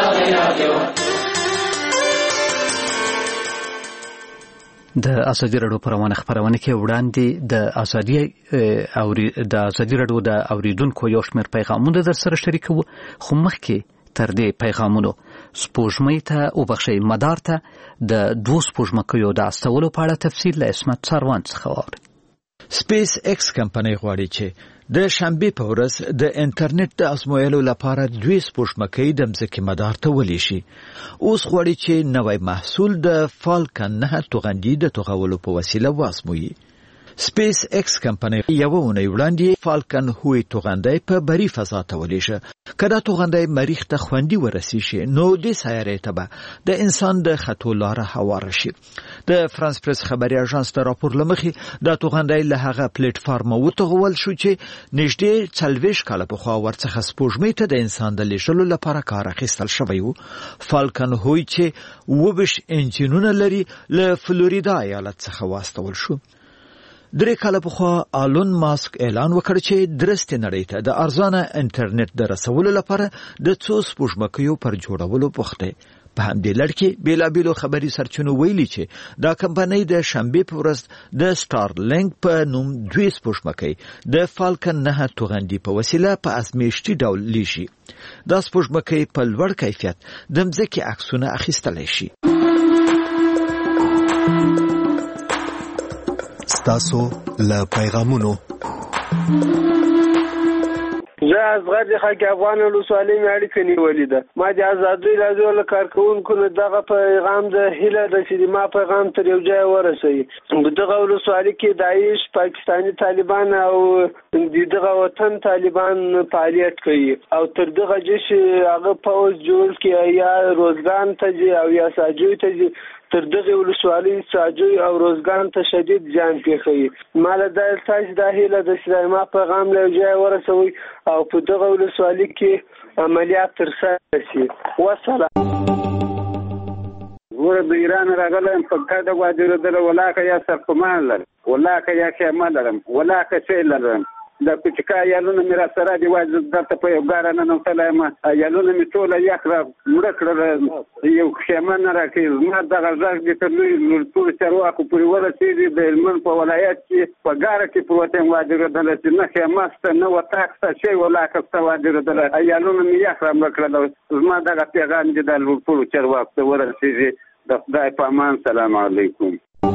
د ازادي راډیو په روانه خبرونه کې وړاندې د ازادي او د ازادي راډیو د اوریدونکو یو شمېر پیغامونه در سره شریکو، خو مخکې تر دې پیغامونو سپوږمۍ ته وبخښئ مدار ته د دوه سپوږمکیو د استولو په اړه تفصیل له اسمت سروان څخه واورئ. سپیس ایکس کمپنۍ غواړي چې د شنبې په ورځ د انټرنیټ د ازمویلو لپاره دوی سپوږمکۍ د مځکې مدار ته ولیشي. اوس غواړي چې نوی محصول د فالکن نه توغندي د توغولو په وسیله وازموي. سپیس ایکس کمپنۍ یو اونۍ وړاندې فالکن هوی توغندی په بری فضا ته ولیشه. کله توغندی مریخ ته خوندي ورسیږي نو د سیارې ته به د انسان د خطو لاره هواره شي. د فرانس پریس خبري اژانس د راپور لمخې د توغندی له هغه پلیټ فارم وتغول شو چې نږدې څلوېښت کاله پخوا ورڅخه سپوږمۍ ته د انسان د لیږلو لپاره کار اخیستل شوی و. فالکن هوی چې اووه ویشت انجینونه لري له فلوریدا ایالت څخه واستول شو. درې کاله پخوا آلون ماسک اعلان وکړ چې درسته نړۍ ته د ارزانه انټرنیټ د رسولو لپاره د څو سپوږمکیو پر جوړولو بوخته. په همدې لړ کې بیلابیلو خبري سرچینو ویلي چې دا کمپنۍ د شنبې په ورځ د سټارلینک په نوم دوی سپوږمکۍ د فالکن نه توغندي په وسیله په ازمیشتي ډول لیشي. دا سپوږمکۍ په لوړ کیفیت د مځکې عکسونه اخیستلی شي. ستاسو له پیغامونو زه ازغر د خلک افغان ولسوالۍ مې اړیکه نیولې ده. ما د ازادۍ راډیو له کارکوونکو نه دغه پیغام د هیله ده چې ما پیغام تر یو ځای ورسوي. دغه ولسوالۍ کې داعش، پاکستاني طالبان او دغه وطن طالبان فعالیت کوي او تر دغه جش هغه پوز جوړ کې یا روزګان ته ځي او یا ساجوی ته ځي. تر دغه ولسوالۍ ساجوی او روزګان ته شدید زیان پیښوي. مال د تاسو د هیله د سليما پیغام له ځای ورسوي او په دغه ولسوالۍ کې عملیات ترسره شي. والسلام. ور د ایران راغلم په کډه واجر دل ولاکه یا سرکمان لر ولاکه یا کمال لرم ولاکه چې لرم د کوچکا یالونه میرا سره دی واځ درته په یو ګارانه نو سلام یالونه می ټول یخ را مړ کړل یو خیمه راکې ما دغه ځای د تلوي ټول چرواکو پورې ورسېږي د هلمند په ولایت کې په ګاره کې پروتین واجر دل چې نه خیمه ست نه وتاکسه شی ولاکه ست واجر دل یالونه می یخ را مړ کړل ما دغه پیغام دې د ټول چرواکو ورسېږي. د خدای په امان. سلام علیکم.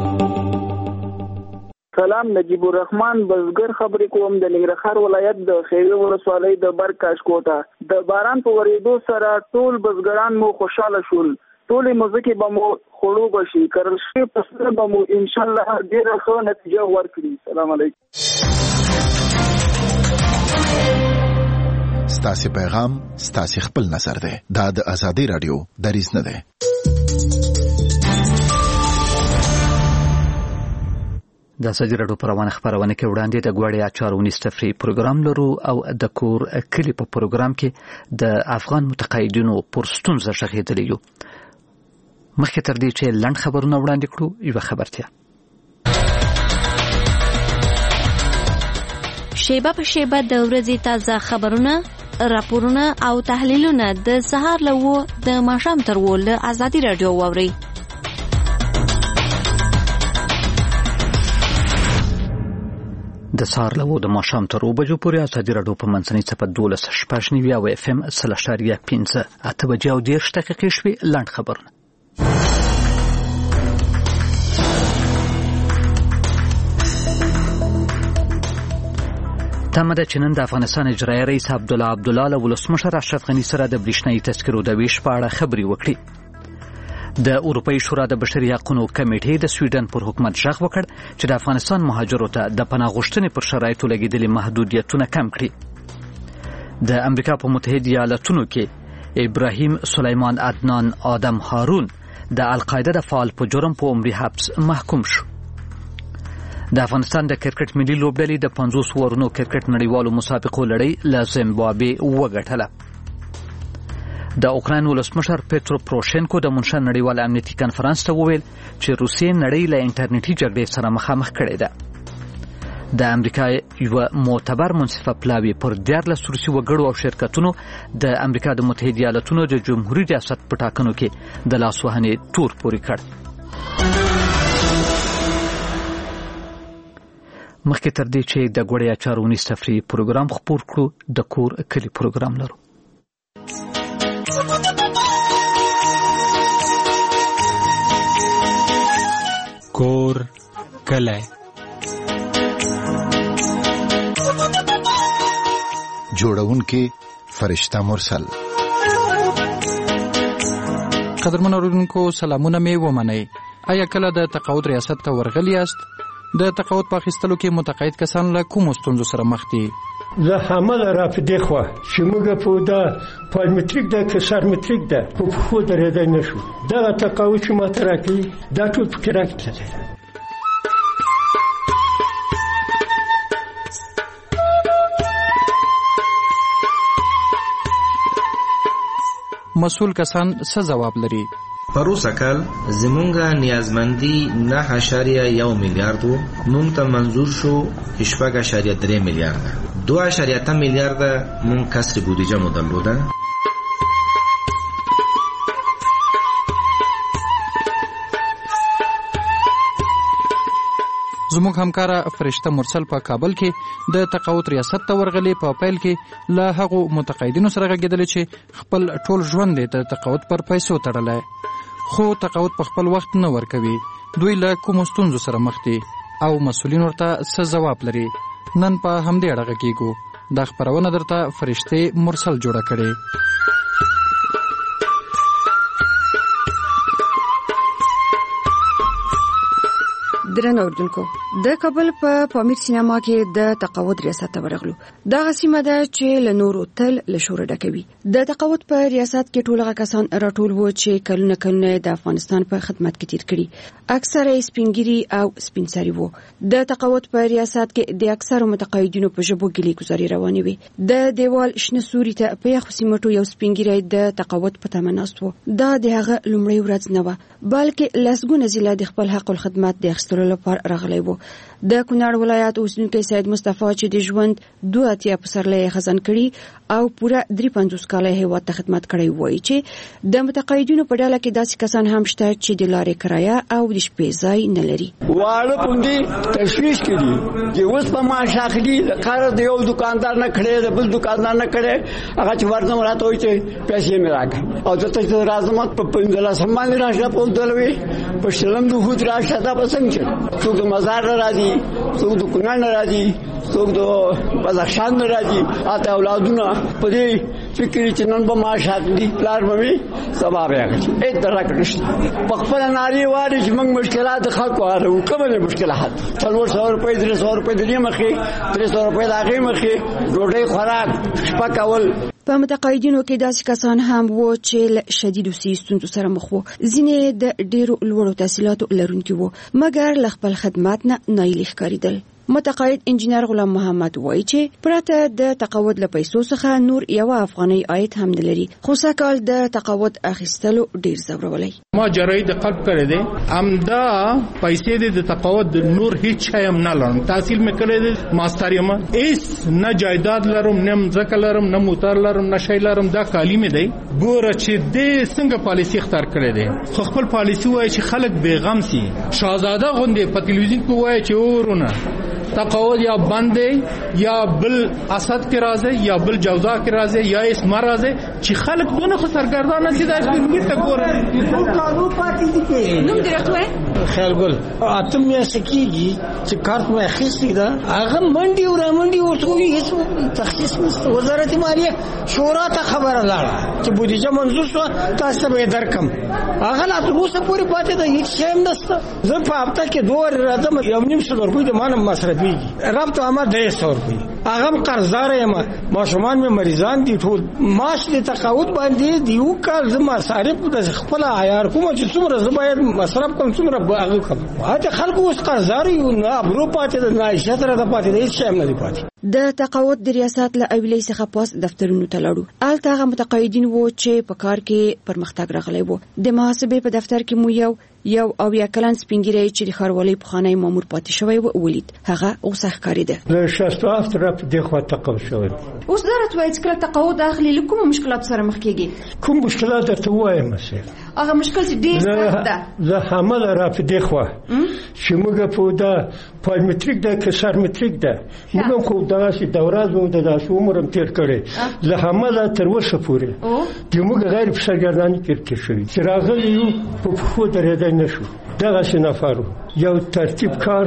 سلام، نجیب الرحمن بزګر خبرې کوم د ننګرهار ولایت د خیری ولسوالۍ د برکاش کوټه. د باران په ورېدو سره ټول بزګران مو خوشاله شول. ټولې مځکې به مو خوړو بشي، کرل شوي فصل به مو انشاءالله ډېره ښه نتیجه ورکړي. سلام علیکم. ستاسې پیغام ستاسې خپل نظر دی. دا د ازادي راډیو دریځ نه دی. د ازادي راډیو په روانه خبرونه کې وړاندې د غوړې اچار ونیس تفریح پروګرام لرو او د کور کلی په پروګرام کې د افغان متقاعدینو پرستون زړغېدلی یو. مخکې تر دې چې لنډ خبرونه وړاندې کړو یو خبرتیا. شیبه په شیبه د ورځې تازه خبرونه، راپورونه او تحلیلونه د سهار له و د ماښام تر و له ازادي راډیو واورئ. د سهار له و د ماښام تر و بجو پورې ازادي راډیو په منځنۍ څپه دولس شپږ نوي او اف ام سل اشاریه پنځه اته بجې او دېرش دقیقې شوې. لنډ خبرونه. تمه ده چې نن د افغانستان اجرایي رئیس عبدالله عبدالله له ولسمشر اشرف غني سره د برېښنایي تذکرو د ویش په اړه خبرې وکړي. د اروپایي شورا د بشري حقوقو کمیټې د سویډن پر حکومت ژغ وکړ چې د افغانستان مهاجرو ته د پناه غوښتنې پر شرایطو لګېدلي محدودیتونه کم کړي. د امریکا په متحده ایالاتونو کې ابراهیم سلیمان عدنان آدم هارون د القاعده د فعال په جرم په عمري حبس محکوم شو. د افغانستان د کرکټ ملي لوبډلې د پنځوس ورونو کرکټ نړیوالو مسابقو لړۍ له زیمبابوې وګټله. د اوکراین ولسمشر پېټرو پروشینکو د مونشن نړیوال امنیتي کنفرانس ته وویل چې روسیې نړۍ له انټرنیټي جګړې سره مخامخ کړې ده. د امریکا یو معتبر منصفه پلاوی پر دیارلس روسي وګړو او شرکتونو د امریکا د متحده ایالاتونو د جمهوریت ریاست په ټاکنو کې د لاسوهنې تور پورې کړ. مخکې تر دې چې د غوړې اچار ونیس تفریح پروګرام خپور کړو د کور کلی پروګرام لرو. کور کلی جوړونکي فرشته مرسل. قدرمن اوریدونکو سلامونه مې ومنئ. آیا کله د تقاعد ریاست ته ورغلی یاست؟ د تقاعد په اخیستلو کې متقاعد کسان له کومو ستونزو سره مخ دي؟ زه همله را په دې خوا چې موږ په دا پالمتریک ده که سرمتریک ده په پښو درېدای نه شو. دغه تقاعد چې ماته راکوي دا ټول پکې راکتلی ده. مسؤل کسان څه ځواب لري؟ پروسه کال زمونږه نیازمندي نه اشاریه یو میلیارد وو، مونږ ته منظور شو شپږ اشاریه درې میلیارد. دو اشاریه ته میلیارد مونږ کسر بودجه مو درلوده. زموږ همکاره فرشته مرسل په کابل کې د تقاعد ریاست ته ورغلي. په پیل کې له هغو متقاعدینو سره غږېدل چې خپل ټول ژوند د تقاعد پر پیسو تړلی، خو تقاعد په خپل وخت نه ورکوي. دوی له کومو ستونزو سره مخ دي او مسؤلین ورته څه ځواب لري؟ نن په همدې اړه غږېږو. دا خبرونه درته فرشته مرسل جوړه کړې. درنو اوریدونکو، د کابل په پامیر سینما کې د تقاعد ریاست ته ورغلو. دا غسیمه ده چې له نورو تل له شور ډکوي. د تقاعد په ریاست کې ټول هغه کسان راټول وو چې کلونه کلونه د افغانستان په خدمت کې تیر کړي. اکثره سپینګری او سپینسری وو. د تقاعد په ریاست کې د اکثره متقاعدینو په ژبو ګلې گزاري روانې وي. د دیوال شنه سوري ته په یخ سیمټو یو سپینګری د تقاعد په تمناست وو. دا د هغه لومړی ورځ نه و، بلکې لسګونه ضلع د خپل حق الخدمت د اخیستلو لپاره راغلی وو. د کونړ ولایت اوسیدونکی سید مصطفی چې د ژوند دوه اتیا پسرلۍ خزان کړي او پوره درې پنځوس کاله هیواد ته خدمت کړی وایي چې د متقاعدینو په ډله کې داسې کسان هم شته چې د لارې کرایه او د شپې ځای نه لري. واړه پوندې تشویش کړي چې اوس په معاش اخلي، د کار د یو دکاندار نه کړي، د بل دکاندار نه کړي، هغه چې ورته راته وایي چې پیسې مې راکړي او دلته چې راځم په پنځلس باندې راشه په دلوي په شلم د هوت راشه دا پسنګ چې څوک د مزار راځي، څوک د کونړ راځي، څوک د بدخشان راځي. اته اولادونه په دې فکر چې نن به معاش اخلي، پلار به سبا به اخلي. اې درکړشت په خپل ناری واري چې موږ مشکلات خلکو هارو کومه مشکلات څلور سو روپۍ درې سو روپۍ د دې مخې درې سو روپۍ د هغې مخې ډوډۍ خوراک شپه کول په متقاعدینو کې داسې کسان هم وو چې له شدیدو صحي ستونزو سره مخ وو. ځینې د ډېرو لوړو تحصیلاتو لرونکي وو مګر له خپل خدمات نه ناهیلي ښکارېدل. متقاعد انجینر غلام محمد وایي چې پرته د تقاعد له پیسو څخه نور یو افغاني عاید هم نه لري، خو سږکال د تقاعد اخیستلو ډیر زورولي. ما جراحي د قلب کړې ده، امدا پیسې د تقاعد نور هیڅ شی هم نه لرم. تحصیل مې کړې ده، ماستر یم، هیڅ نه جایداد لرم، نه ځکه لرم، نه موټر لرم، نه شی لرم. دا کالی مې دی. ګوره چې د څنګه پالیسی اختیار کړې ده، خو خپل پالیسی وایي چې خلک بیغم سي. شاهزاده غوندې په تلویزیون کې وایي چې ورونه تقاعد یا بند یا بل اسد کې راځي یا بل جوزا کې راځي یا اسما راځي چې خلک دونه خو سرګردان نه دي. دا اسپیډ ته ګوره ټول قانون پاتې دي کې نوم درته خیر ګل اتم یا سکیږي چې کارت مې اخیستې ده، هغه منډي او رامنډي ورته هیڅ تخصیص نشته. وزارت مالیه شورا ته خبره لاړه چې بودیجه منظور شو، تاسو به درکم. هغه لا تر اوسه پورې پاتې ده، هیڅ شی هم نشته. زه په هفته کې دوه راځم، یو نیم سو روپۍ د مانم مصرف رب تو اما دے سو روپی اغم قرضدار یم، ماشومان می مریضان دي، ټول معاش د تقاعد باندې دیو کال زما صارف د خپل عیار کوم چې څومره زباید مصرف کوم څومره هغه کوم. اته خلکو اوس قرضدار یو نه ابرو پاتې د عائشہ تر د پاتې د هیڅ شی نه دی پاتې. د تقاعد د ریاست له اویلې څخه پاس دفترونو ته لاړو. الته هغه متقاعدین وو چې په کار کې پرمختګ راغلی وو. د محاسبې په دفتر کې مو یو یو او یا کلن سپینګری چې د خاروالۍ په خانه مامور پاتې شوی و ولید. هغه اوس ښکارېده. له شصت و هفت رپ د خوا تقاعد شوی. اوس درته وایي چې کله تقاعد اخلي له کوم مشکلات سره مخ کیږي؟ کوم مشکلات درته وایم مسه؟ هغه مشکل چې ډېر سخت ده. زه حمل را په دی خوا چې موږ په دا پایمټریک ده که سرمټریک ده، موږ خو دغه دوره زو د داسې عمرم تیر کړی. زه حمل تر اوسه پورې د موږ غیر فسرګرداني کې شوی چې راغلی یو په خو درېدای نشو. دغه سنفرو یو ترتیب کار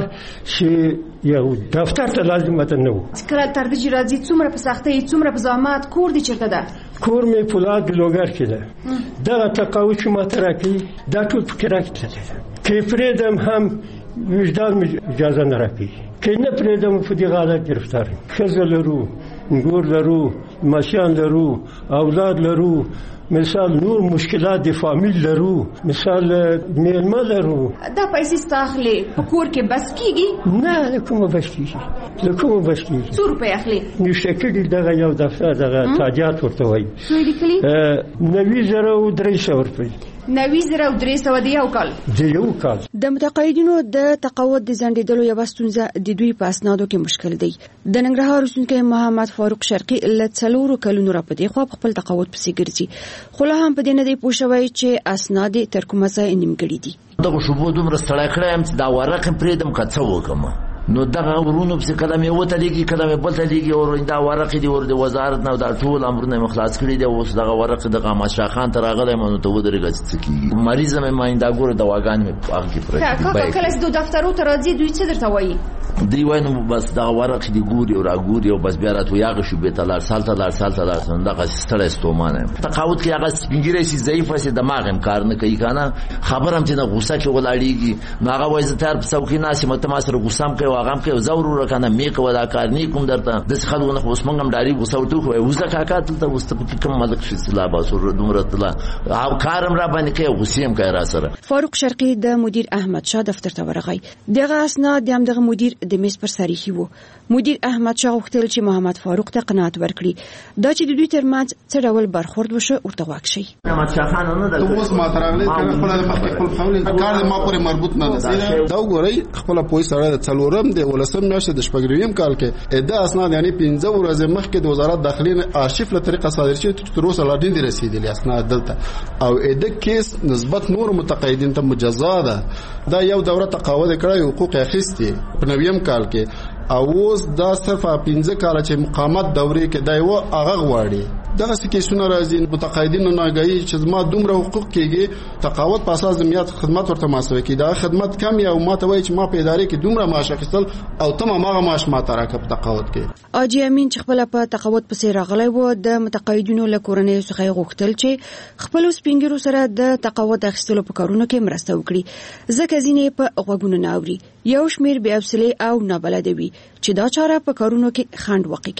چې یو دفتر ته لازم ده نه و. کله تر دې راځي څومره په سختۍ څومره په زحمت کور دي چیرته ده؟ کور مې پولاد لوګر کې ده. دغه تقاعد چې ماته راکړي دا ټول پکې راکړي. کې پرېدم هم وجدان مې اجازه نه راکړي، کې نه پرېدم په دې حالت گرفتار یم. ښځه لرو، ګور لرو، ماشومان لرو، اولاد لرو، مثال نور مشکلات د فامیل لرو، مثال میلمه لرو. دا پیسې ستاخلي په کور کې بس کیږي؟ نه کومه بس کیږي، له کومه بس کیږي. څو روپۍ اخلي؟ نشته کېږي دغه یو دفتر دغه تاجات ورته وایي. څو لیکلي؟ نوي زره او درې سوه روپۍ. نوي زره او درې سوه د یو کال. د یو کال. د متقاعدینو د تقاعد د ځنډېدلو یوه ستونزه د دوی په اسنادو کې مشکل دی. د ننګرهار اوسېدونکی محمد فاروق شرقي له څلورو کلونو راپدې خوا په خپل تقاعد پسې ګرځي، خو لا هم په دې نه دی پوه شوی چې اسناد یې تر کومه ځایه نیمګړي دي. دغه شوبو دومره ستړی کړی یم چې دا ورق یې پرېږدم که څه وکړم. نو دغه ورونو پسې کله مې وتلیږي کله مې بل تلیږي او دا ورق دي ور د وزارت نه دا ټول امرونه مې خلاص کړي دي. اوس دغه ورق د قامت شاه خان ته راغلی نو ته ودرېږه چې څه کېږي. مریض مې ماینده ګوره دواګانې مې په هغه کې پرېږدي. کاکا کله چې دوی دفترو ته راځي دوی څه درته وایي؟ دوی وایي نو بس دغه ورق دي ګوري او راګوري او بس بیا راته یاغه شوبې ته لاړ سال ته لاړ سال ته لاړ دغه ستړی ستومانه یم. تقاعد کې هغه سپینګیری سي ضعیفه سي دماغ هم کار نه کوي که نه. خبر هم چې نه غوسه کې ولاړېږي نو هغه وایي زه تیار په څوکۍ ناست یم ته ما سره غوسه هم کوې او هغه هم کوې زور کنه مې کوه دا کار نه کوم درته د خلکو نه اوس موږ هم ډاري غوسه ورته وکړو وزه کاکا دلته اوس ته پکې کوم ملک شي سلا باسو دومره تله او کار هم را باندې کوي غوسې هم کوي را سره. فاروق شرقي د مدیر احمد شاه دفتر ته ورغی. دغه اسناد د همدغه مدیر د میز پر سر ایښي وو. مدیر احمد شاه غوښتل چې محمد فاروق ته قناعت ورکړي دا چې د دوی ترمنځ څه ډول برخورد وشو ورته غوږ شي. احمد شاه خان نه ده اوس ما تراغلي خپل خپل خپل کار ما پورې مربوط نه ده. دا وګورئ خپل پوي سره د څلورم د ولسم میاشتې د شپږم کال کې ادا اسناد یعنی پنځه ورځې مخکې د وزارت داخلي آرشیف له طریقه صادر شوی تر اوسه لا دې رسیدلی اسناد دلته او ادا کیس نسبت نور متقاعدین ته مجزا ده. دا یو دوره تقاعد کړی حقوق اخیستي په نویم کال کې او اوس دا صرف پنځه کال چې مقامت دورې کې دی و هغه غواړي. دغه کیسونه راځي متقاعدینو ناګهي چې زما دومره حقوق کېږي تقاعد په اساس زمیات خدمت ورته محاسبه کیږي. دا خدمت کم یا ما ته وایي چې ما په ادارې کې دومره معاش اخیستل او تمام هغه معاش ما ته راکړه تقاعد کې. اجي امین چې خپل په تقاعد پسې راغلی و د متقاعدینو له کورنۍ څخه غوښتل چې خپل سپینګرو سره د تقاعد اخیستلو په کارونو کې مرسته وکړي ځکه ځینې په غوږونو نه اوري. یو شمیر بې حوصلې او نابلده وي چې دا چاره په کارونو کې خنډ واقع کوي.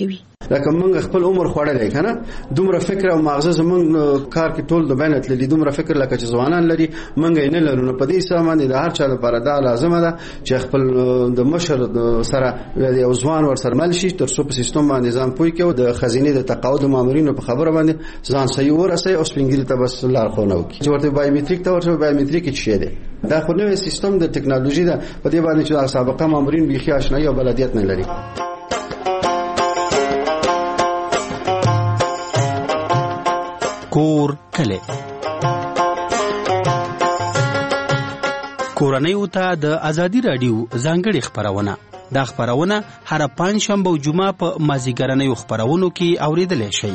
لکه موږ خپل عمر خوړلې کنه دومره فکر او مغزه زمونږ کار کې ټول د بینت لري دومره فکر لکه چې ځوانان لري موږ یې نه لرو. نو په دې سامان د هر چا لپاره دا لازمه ده چې خپل د مشر سره یو ځوان ور سره مل شي تر څو په سیستم باندې ځان پوي کې او د خزینه د تقاعد مامورینو په خبره باندې ځان صحیح ورسي او سپینګری ته بس لار خو نه وکړي چې ورته بایومټریک ته ورته بایومټریک څه دی دا خو نوې سیستم د ټکنالوژي ده په دې باندې چې سابقه مامورین بيخي آشنایي او بلدیت نه لري. کور کله کورنۍ وته د ازادي رادیو ځانګړي خبرونه دا خبرونه هر پنځ شنبه او جمعه په مازیګرنۍ خبرونو کې اوریدل شي.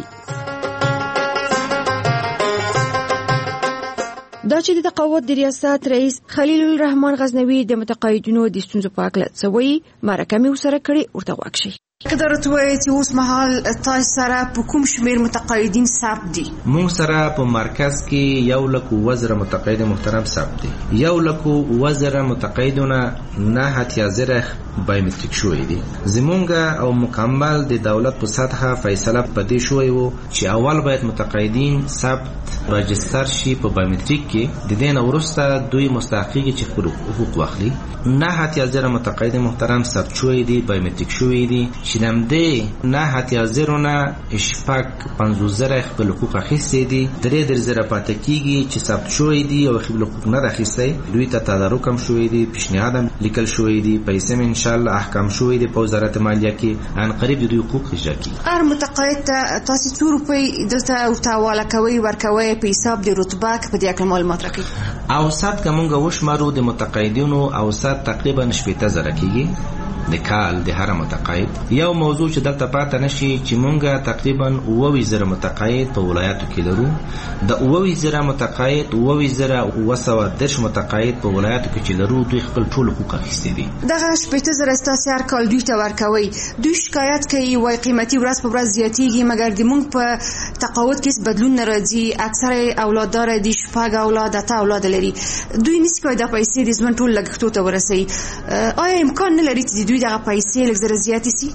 دا چې د تقاعد د ریاست رئیس خلیل الرحمن غزنوي د متقاعدینو د ستونزو په اړه څه مرکه مې وسره کړې ورته واکشي. قدرت وایي چې اوس مهال تاسو سره په کوم شمیر متقاعدین ثبت دي؟ موږ سره په مرکز کې یو لک وزره متقاعد محترم ثبت دي. یو لک وزره متقاعدونه نه هتیا زره بایومټریک شوې دي. زمونږ او مکمل د دولت په سطحه فیصله پدې شوې وو چې اول باید متقاعدین ثبت راجستر شي په بایومټریک کې د دې نه وروسته دوی مستحقي چې خپل حقوق واخلي. نه هتیا زره متقاعد محترم ثبت شوې دي بایومټریک شوې دي چې نمدې نه هتیا زرونه شپږ پنځوس زره خپل حقوق اخیستي دي. درې در زره پاتې کیږي چې ثبت شوې دي او خپل حقوق نه اخیستي. دوی ته تدارک هم شوې دي پیشنهاد لیکل شوې دي پیسې ان شاء الله احکام شوې دي په وزارت مالیه کې ان قریب د دوی حقوق اجرا کیږي. هر متقاعد تاسو څو روپۍ دلته او تاواله کوي ورکوي په حساب د رتبه په دې اړه معلومات راکړي. اوسط کومه وشمارو د متقاعدینو اوسط تقریبا شپږ زره کیږي د کال د هر متقاعد. یو موضوع چې دلته پاتې نشي چې مونږه تقریبا اووه زره متقاعد په ولایتو کې لرو. د اووه زره متقاعد اووه زره وسو درش متقاعد په ولایتو کې چې لرو دوی خپل ټول حقوق اخیستي دي. دغه شپږ زره تاسو هر کال دوی ته ورکوي. دوی شکایت کوي وايي قیمتي ورځ په ورځ زیاتېږي مګر د مونږ په تقاعد کې بدلون نه راځي. اکثره اولاددار دي شپږ اولاد اته اولاد لري. دوی نس کوي د پیسې د ځمن ټول لګښتو ته ورسي. آیا امکان نه لري چې دوی دغه پیسې لږ زره زیاتې سي؟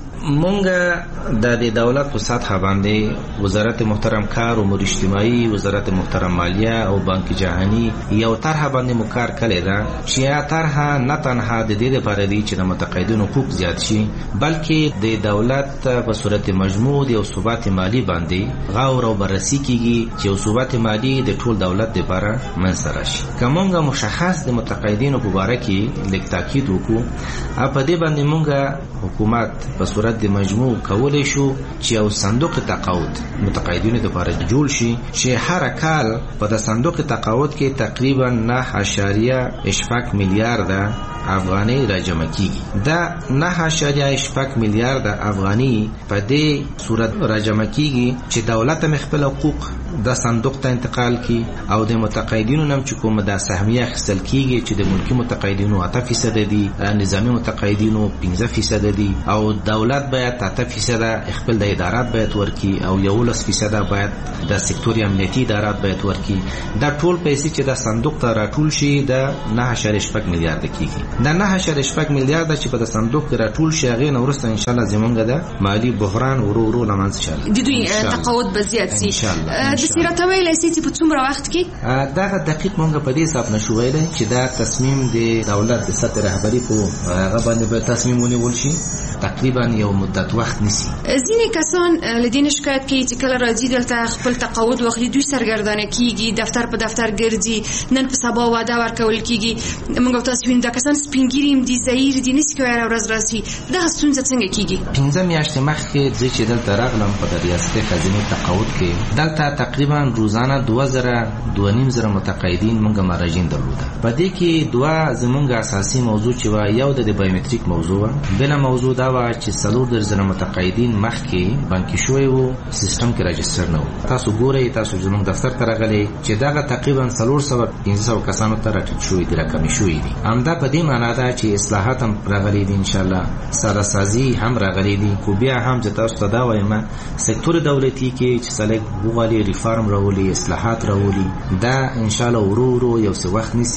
مونږ د دولت په سطح باندې وزارت محترم کار او امور اجتماعي وزارت محترم مالیه او بانک جهانی یو طرح باندې مکار کړی دا چې یا طرح نه تنها د دې لپاره دی چې د متقاعدینو حقوق زیات شي بلکې د دولت په صورت مجموع د ثبات مالی باندې غور او بررسي کیږي چې ثبات مالی د ټول دولت لپاره منځ راشي. کومه مشخص د متقاعدینو په اړه کې لیک تاکید وکړو په دې باندې مونږه حکومت په صورت د مجموع کولای شو چې یو صندوق تقاعد متقاعدینو لپاره جوړ شي چې هر کال په د صندوق تقاعد کې تقریبا نه اشاریه شپږ میلیارډ افغاني راجمع کیږي. دا نه اشاریه شپږ میلیارډ افغاني په دې صورت راجمع کیږي چې دولت خپل حقوق د صندوق ته انتقال کی او د متقاعدینو نم چې کومه د سهمیه خپل کیږي چې د ملکی متقاعدینو اته فیصد دي نظامی متقاعدینو پنځه فیصد دي او دولت باید اته فیصد خپل د ادارات باید ورکی او یولس فیصد باید د سکتوري امنیتي ادارات باید ورکی. دا ټول پیسې چې د صندوق ته راټول شي د نه اشاریه شپږ میلیارډ کیږي. د نه اشاریه شپږ میلیارډ چې په د صندوق کې راټول شي هغه نو ورسته ان شاء الله زمونږ د مالی بحران ورو ورو لمنځ شي. د دوی تقاعد به زیات شي. د سیرته ویلې چې په څومره وخت کې دا دقیق مونږ په دې حساب نشو ویلای چې دا تصمیم د دولت د سطح رهبری په هغه باندې به تصمیم ونیول شي تقریبا یو مدت وخت نسی. ځینې کسان لدین شکایت کوي چې کله راځي دلته خپل تقاعد واخلي دوی سرګردانه کیږي دفتر په دفتر ګرځي نن په سبا واده ورکول کیږي. موږ تاسو وینم دا کسان سپینګیریم دي زهیر دي نس کوي ورځ راسي دا ستونزه څنګه کیږي؟ پنځه میاشتې مخکې چې دلته راغلم په ریاست خزینه تقاعد کې دلته تقریبا روزانه دوه زره دوه نیم زره متقاعدین موږ مراجعین درلوده. په دې کې دوه زمونږ اساسي موضوع چې و یو د بایومټریک موضوع بل موضوع دا و چې څلور در زره متقاعدین مخکې بانکي شوی وو سیستم کې راجستر نه و. تاسو ګورئ تاسو زمونږ دفتر ته راغلي چې دا تقریبا څلور سوه پنځه سوه کسانو ته راټیټ شوی دی راکمې شوی دي. همدا په دې معنا ده چې اصلاحات هم راغلي دي ان شاء الله سره سازي هم راغلي دي. خو بیا هم چې تاسو ته دا وایم سکتور دولتي کې چې سلیک وغالي ریفارم راولي اصلاحات راولي دا ان شاء الله ورو ورو یو څه وخت نیسي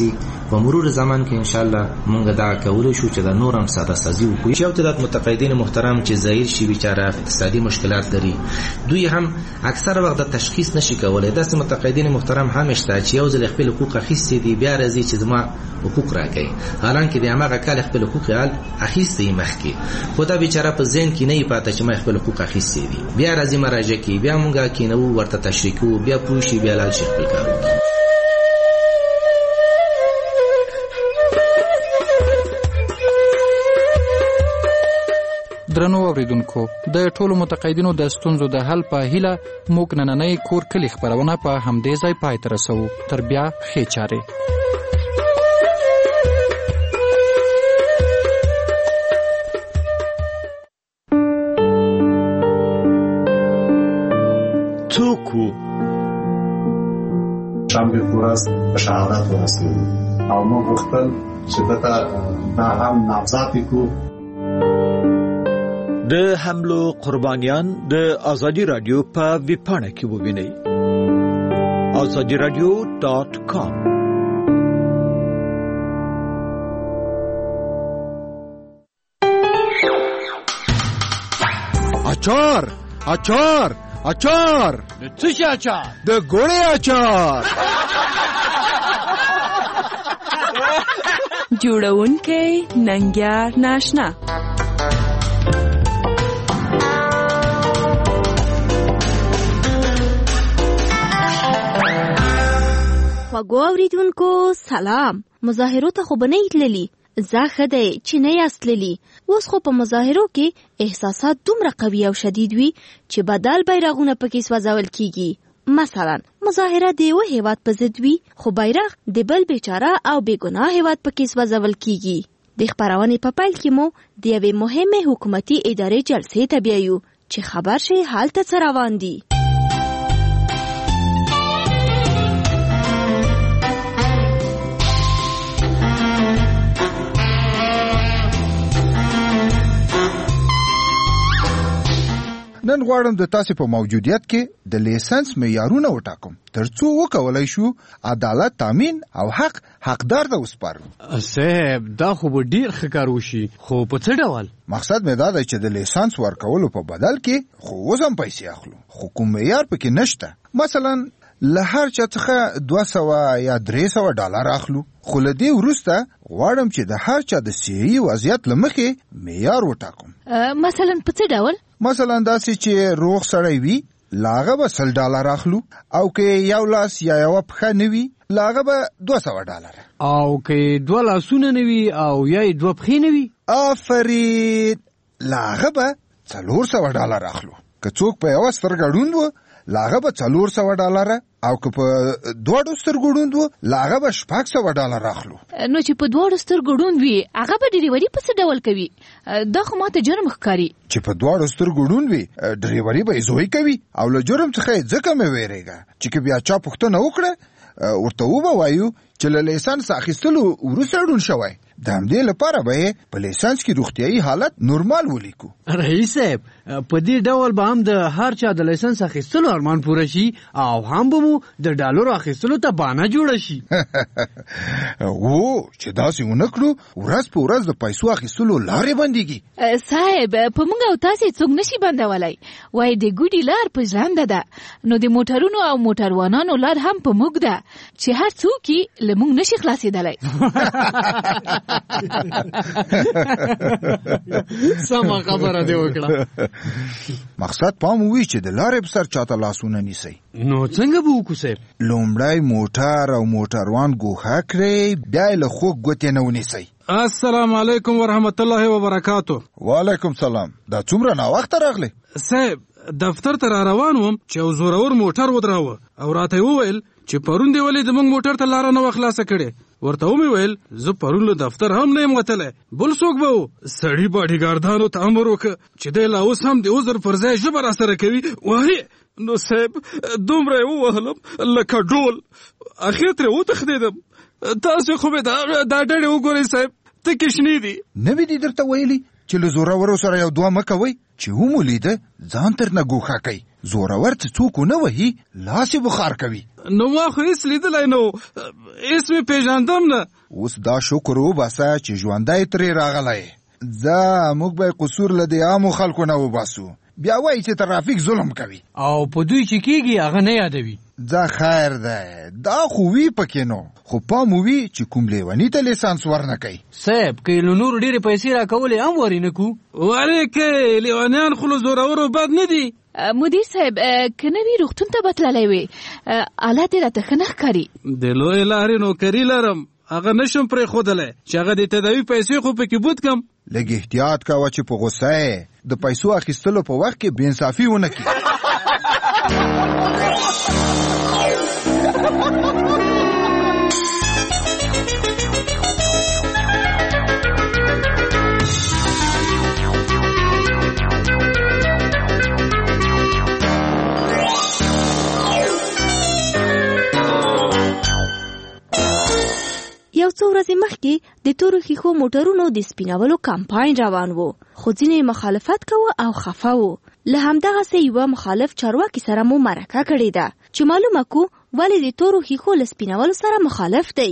په مرور زمان کې ان شاء الله مونږ دا کولای شو چې دا نور هم ساده سازي وکړو. چې تعداد متقاعدین محترم چې ظاهر شي بیچاره اقتصادي مشکلات لري، دوی هم اکثر وخت د تشخیص نشي کولای. داسې متقاعدین محترم هم شته چې یو ځل خپل حقوق اخیستي دي، بیا راځي چې زما حقوق راکړي، حالانکه د هغه کال خپل حقوق حال اخیستي مخکې، خو دا بیچاره په ذهن کې نه پاتې چې ما خپل حقوق اخیستي دي. بیا راځي مراجعه کوي، بیا مونږه کینو ورته تشریح کوو، بیا پوه شي، بیا لاړ شي خپل کار وکړي. درنو اوریدونکو، د ټولو متقاعدینو د ستونزو د حل په هیله موږ نننۍ کور کلی خبرونه په همدې ځای پای ته رسوو. تر بیا ښې چارې. څوک وو؟ شنبې په ورځ په شهادت ورسېدو او موږ غوښتل چې دته دا هم نامزد کړو. د حملو قربانیان د آزادی رادیو په ویبپاڼه کې ووینئ. آزادی رادیو ډاٹ کام. اچار اچار اچار د څه شي اچار؟ د ګوړې اچار. جوړونکی ننګیار ناشنا. وګو اوریدونکو سلام. مظاهرو ته خو بنئ تللی، زه ښه دی چې نه یاست تللی. اوس خو په مظاهرو کې احساسات دومره قوي او شدید وي چې بدل بیرغونه پکې سوځول کیږي. مثلا مظاهره د یو هیواد په ضد وي، خو بیرغ د بل بیچاره او بېګناه هیواد پکې سوځول کیږي. د خبرونې په پیل کې مو د یوې مهمې حکومتي ادارې جلسې ته بیایو چې خبر شي هلته څه روان دي. نن غواړم د تاسو په موجودیت کې د لیسنس معیارونه وټاکم ترڅو وکولای شو عدالت تامین او حق حقدار ته وسپارو. صاحب دا خو به ډیر ښه کار وشي، خو په څه ډول؟ مقصد مې دا دی چې د لیسنس ورکولو په بدل کې خو اوس هم پیسې اخلو، خو کوم معیار پکې نشته. مثلا له هر چا څخه دوه سوه یا درې سوه ډالر اخلو، خو له دې وروسته غواړم چې د هر چا د صحي وضعیت له مخې معیار وټاکم. مثلا په څه ډول؟ مثلا داسې چې روغ سړی وي لاغه به سل ډالر اخلو، او که یو لاس یا یو پښه نه وي لاغه به دوه سوه ډالر، او که دوه لاسونه نه وي او یا دوه پښې نه وي آفرین لاغه به څلور سوه ډالر اخلو. که څوک په یوه سترګه ړوند و لاغه به څلور سوه ډالره، او که په دواړو سترګو ړوند و لاغه به شپږ سوه ډالر اخلو. نو چې په دواړو سترګو ړوند وي هغه به ډریوري په څه ډول کوي؟ دا خو ماته جرم ښکاري. چې په دواړو سترګو ړوند وي ډریوري به یې زوی کوي، او له جرم څخه یې ځکه مې ویرېږه چې که بیا چا پوښتنه وکړه ورته وبه وایو چې له لیسنس اخیستلو وروسته ړوند شوی. د همدې لپاره به یې په لیسنس کې روغتیایي حالت نورمال ولیکو. رئیس صاحب په دې ډول به هم د هر چا د لیسنس اخیستلو ارمان پوره شي، او هم به مو د ډالرو اخیستلو ته بانه جوړه شي. و چې داسې ونه کړو ورځ په ورځ د پیسو اخیستلو لارې بندېږي. صاحب په موږ او تاسې څوک نشي بندولی، وایي د ګوډي لار په ژرنده ده، نو د موټرونو او موټروانانو لار هم په موږ ده چې هر څوک یې له موږ نشي خلاصېدلی. سمه خبره دې وکړه. مقصد پام وي چې د لارې په سر چاته لاسونه نیسئ. نو څنګه به وکړو صاحب؟ لومړی موټر او موټروان ګوښه کړئ، بیا یې له خوږ ګوتې نه ونیسئ. السلام علیکم ورحمت الله وبرکاتو. وعلیکم سلام. دا څومره ناوخته راغلی؟ صاحب دفتر ته را روان وم چې یو زورور موټر ودراوه او راته یې وویل چې پرون دې ولې زموږ موټر ته لاره نه وه خلاصه کړې. ورته ومې ویل زه پرون له دفتر هم نه یم وتلی، بل څوک به و. سړي باډیګاردانو ته امر وکړه چې دی لا اوس هم د عذر پر ځای ژبه راسره کوي. وایي نو صاحب دومره یې ووهلم لکه ډول، اخر ترې وتښتېدم. تاسو خو مې دا ډډې وګورئ صاحب، تکې شنې دي. نه وي دې درته ویلي چې له زورورو سره یو دوه مه کوئ؟ چې ومو لیده ځان تر نه ګوښه کوي. زورور چې څوک ونه وهي لاس یې بخار کوي. نو ما خو هېڅ لیدلی نه و، هېڅ مې پېژندم نه. اوس دا شکر وباسه چې ژوندی ترې راغلی. ځه موږ به قصور له دې عامو خلکو نه وباسو. بیا وایي چې ترافیک ظلم کوي او په دوی چې کېږي هغه نه یادوي. ځه خیر دی، دا خو وي پکې نو، خو پام وي چې کوم لیوني ته لیسانس ورنه کوي. صاحب که له نورو ډېرې پیسې راکولې هم ورې نه کړو. ولې که لیونیان خو له زورورو بد نه دي. مدیر صاحب که نه وي روغتون ته به تللی وې، حالت یې راته ښه نه ښکاري. د لویې لارې نوکري لرم، هغه نشم پرېښودلی چې هغه د تداوي پیسې خو پکې بود کم. لږ احتیاط کوه چې په غوسه یې د پیسو اخیستلو په وخت کې بېانصافي ونه کړي. یو څو ورځې مخکې د تورو ښیښو موټرونو د سپینولو کمپاین روان و، خو ځینې مخالفت کوه او خفه و. له همدغسې یوه مخالف چارواکي سره مو مرکه کړې ده چې معلومه کو ولې د تورو ښیښو له سپینولو سره مخالف دی.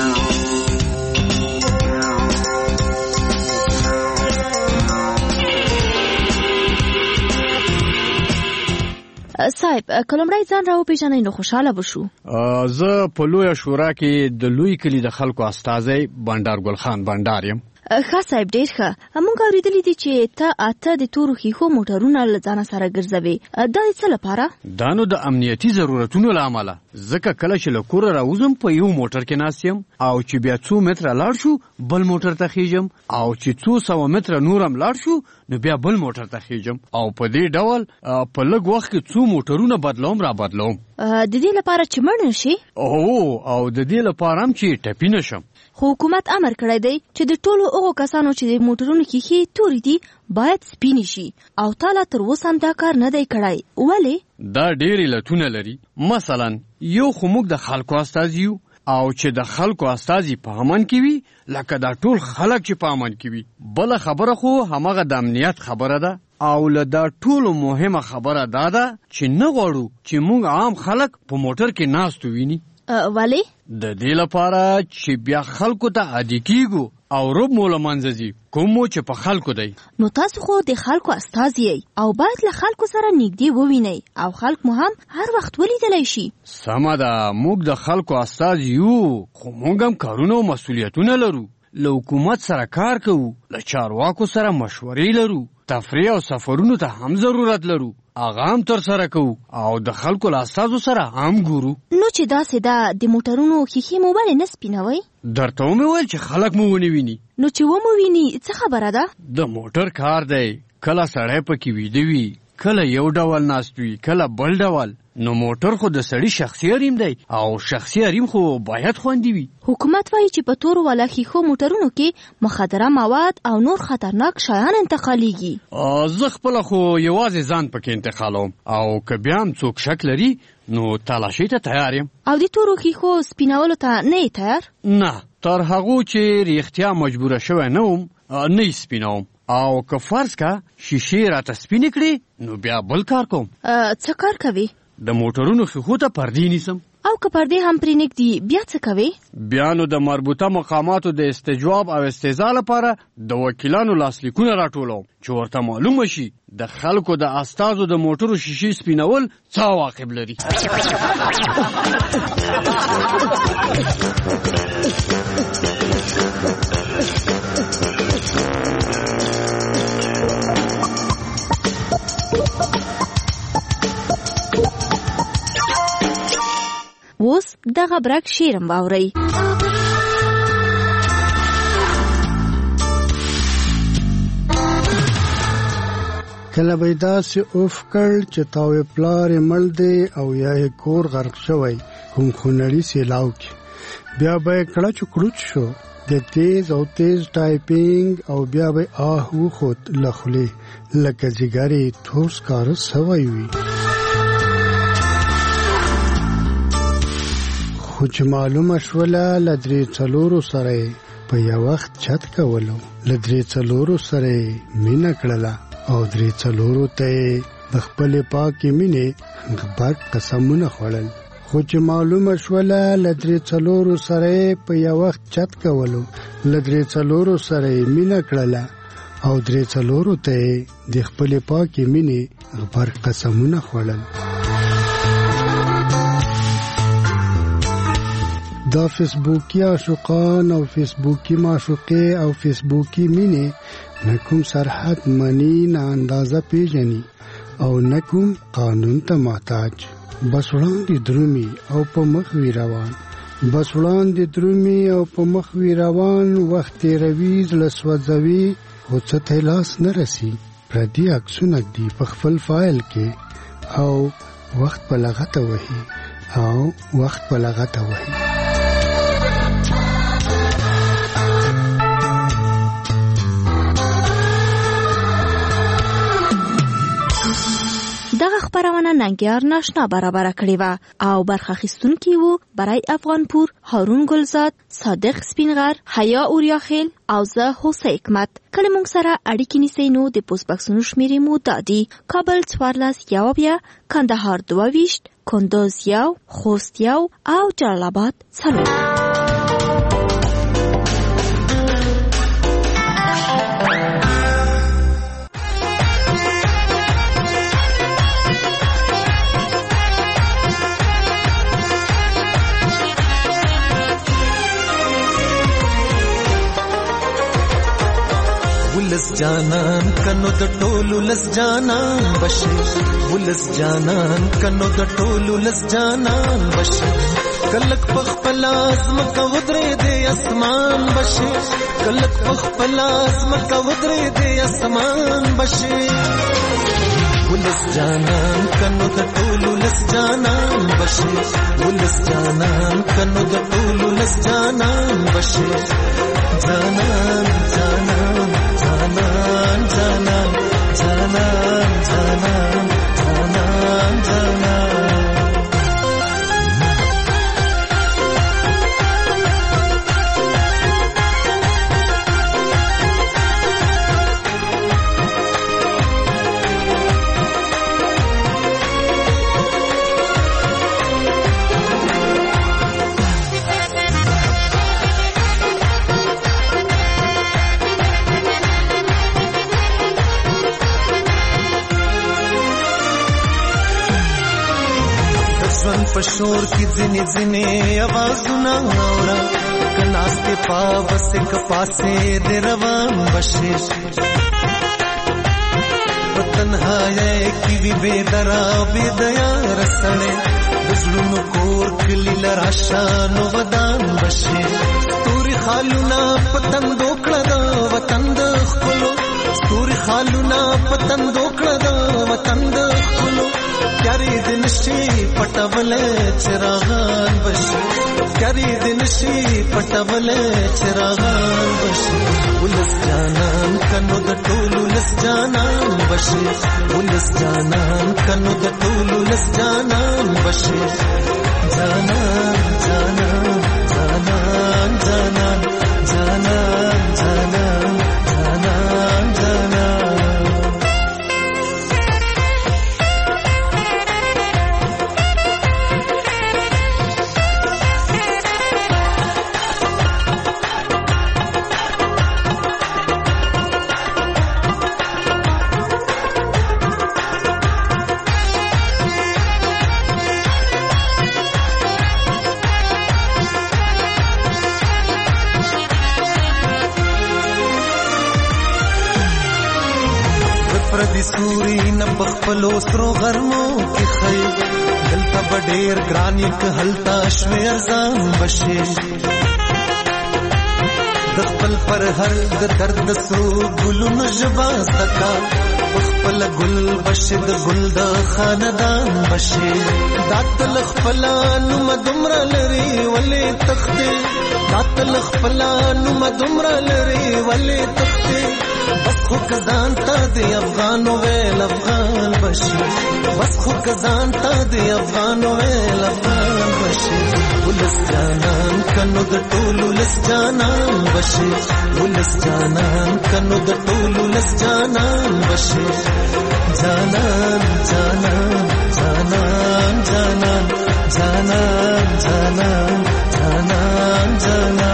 صاحب که لومړی ځان راوپېژنئ نو خوشحاله به شو. زه په لویه شورا کې د لوی کلي د خلکو استازی بنډار ګل خان بنډار یم. ښه صاحب ډېر ښه. موږ اورېدلي دي چې ته اته د تورو ښیښو موټرونه له ځانه سره ګرځوې. دا د څه لپاره؟ دا نو د امنیتي ضرورتونو له امله. ځکه کله چې له کوره راوځم په یو موټر کې ناست یم او چې بیا څو متره لاړ شو بل موټر ته خیږم او چې څو سوه متره نور هم لاړ شو نو بیا بل موټر ته خیږم او په دې ډول په لږ وخت کې څو موټرونه بدلوم را بدلوم. د دې لپاره چې مړ نه شي؟ او او د دې لپاره هم چې ټپي نه شم. خو حکومت امر کړی دی چې د ټولو هغو کسانو چې د موټرونو ښیښې تورې دي باید سپینې شي او تا لا تر اوسه هم دا کار نه دی کړی. ولې؟ دا ډېر علتونه لري. مثلا یو خو موږ د خلکو استازي یو او چې د خلکو استازي په امن کې وي لکه دا ټول خلک چې په امن کې وي. بله خبره خو همغه د امنیت خبره ده او له دا ټولو مهمه خبره دا ده چې نه غواړو چې موږ عام خلک په موټر کې ناست وویني. ولې؟ د دې لپاره چې بیا خلکو ته عادي کیږو او رب مو له منځه ځي کوم چې په خلکو دی. نو تاسو خو د خلکو استازي یئ او باید له خلکو سره نږدې ووینئ او خلک مو هم هر وخت ولیدلی شي. سمه ده، موږ د خلکو استازي یو خو موږ هم کارونه او مسؤلیتونه لرو. له حکومت سره کار کوو، له چارواکو سره مشورې لرو، تفریح او سفرونو ته هم ضرورت لرو، هغه هم تر سره کوو او د خلکو له استازو سره هم ګورو. نو چې داسې ده د موټرونو ښیښې مو ولې نه سپینوئ؟ درته ومې ویل چې خلک مو ونه ویني. نو چې ومو ویني څه خبره ده؟ د موټر کار دی، کله سړی پکې ویده وي، کله یو ډول ناست وي، کله بل ډول. نو موټر خو د سړي شخصي حریم دی او شخصي حریم خو باید خوندي وي. حکومت وایي چې په تورو والا ښیښو موټرونو کې مخدره مواد او نور خطرناک شیان انتقالیږي. زه خپله خو یوازې ځان پکې انتقالوم او که بیا هم څوک شک لري نو تلاشۍ ته تیار یم. او د تورو ښیښو سپینولو ته نه یې تیار؟ نه، تر هغو چې ریښتیا مجبوره شوی نه وم نه یې سپینوم او که فرض که شیشې راته سپینې کړې نو بیا بل کار کوم. څه کار کوي؟ د موټرونو ښیښو ته پردې نیسم. او که پردې هم پرې نږدي بیا څه کوي؟ بیا نو د مربوطه مقاماتو د استجواب او استیضاح لپاره د وکیلانو لاسلیکونه راټولوم چې ورته معلومه شي د خلکو د استازو د موټرو شیشې سپینول څه عواقب لري. اوس دغه برک شیرم واورئ. کله به داسې اوف کړ چې تاوې پلار یې مړ دی او یا یې کور غرق شوی کوم خونړي سیلاو کې، بیا به یې کړچ کړوچ شو د تیز او تیز ټایپینګ او بیا به آه وخوت له خولې لکه ځیګر یې تور سکاره سوی وي. خو چې معلومه شوله له درې څلورو سره یې په یو وخت چت کولو، له درې څلورو سره یې مینه کړله او درې څلورو ته یې د خپلې پاکې مینې غبرګ قسمونه خوړل. خو چې معلومه شوله لدرې څلورو سره په یو وخت چت کولو لدرې څلورو سره مینه کړله او درې څلورو ته د خپل پاکي مینې غبر قسمونه خوړل. دا فیسبوکی عاشقان او فیسبوکی معشوقې او فیسبوکی مینې نه کوم سرحد منی نه اندازه پیژني او نه کوم قانون ته محتاج. بس وړاندې درومي او په مخ وی روان بس وړاندې درومي او په مخ وی روان وخت تیروي زړه سوځوي خو څه ته لاس نه رسي. پردي عکسونه ږدي په خپل فایل کې او وخت په لغته وهي او وخت په لغته وهي. دغه خبرونه ننګیار ناشنا برابر کړې و او برخه اخیستونکي وو برای افغانپور، هارون ګلزاد، صادق سپینغر، حیا اوریاخیل او زه حسین حکمت. کله موږ سره اړیکې نیسئ نو د پوسټ باکسونو شمیرې مو دادي: کابل څوارلس یو بیا، کندهار دوه ویشت، کندوز یو، خوست یو او جلال آباد څلور. ولس جانان کنو د ټولو لس جانان بشي ولس جانان کنو د ټولو لس جانان بشي کلک پخپل ازمکه ودرې د اسمان بشي کلک پخپل ازمکه ودرې د اسمان بشي ولس جانان کنو د ټولو لس جانان بشي ولس جانان کنو د ټولو لس جانان بشي جانان جانان جانان جانان جانان جانان جانان جانان پشور کی ځنې ځنې आवाजونه اورا کناسته پاوس ک پاسه د روان بشي وطنهای کی وی بے درا بے دیا رسړې بزلونو کور کلی لراشان ودان بشي توري خالونا پتن دوکړه د وطن د خپلو توري خالونا پتن دوکړه د وطن د خپلو کری دن شي پټول چراغان بشي کری دن شي پټول چراغان بشي ولس جانان کنو د ټولو لس جانان بشي ولس جانان کنو د ټولو لس جانان بشي جانان جانان جانان جانان جانان جانان جانان جانان پردي سوري نه بخپلو سترو غرمو کې خي دلته بډېر ګران یک هلتا شوي ارزان بشي د خپل پر هر د درد سو ګلونو جبا سکا خپل ګل بشي د ګل د خاندان بشي داتل خپل نو مدمر لري ولې تخته داتل خپل نو مدمر لري ولې تخته بس خو کزان تا دی افغان ویل افغان بشي بس خو کزان تا دی افغان ویل افغان بشي ولس جانان کنو د ټولو لس جانان بشي ولس جانان کنو د ټولو لس جانان بشي جانان جانان جانان جانان जाना जाना जाना जाना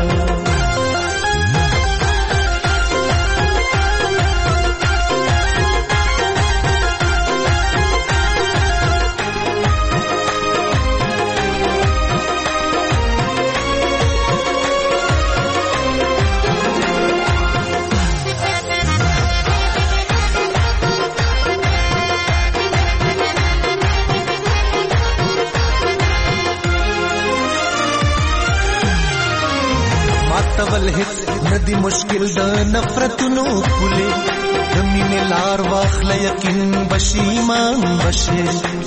तवल हित नदी मुश्किल द नफरतनो पुले दमीने लार वाखला यकीन बशी मान बशे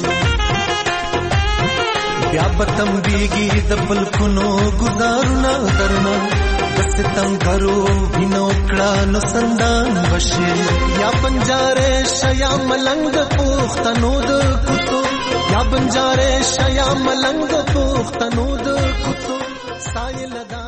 या बतम बीगी दपल कुनो गुजारना करना बस तम करो बिनोकड़ा नो संदान बशे या बंजारे शया मलंग पोख्तनोद कुतो या बंजारे शया मलंग पोख्तनोद कुतो साये लगा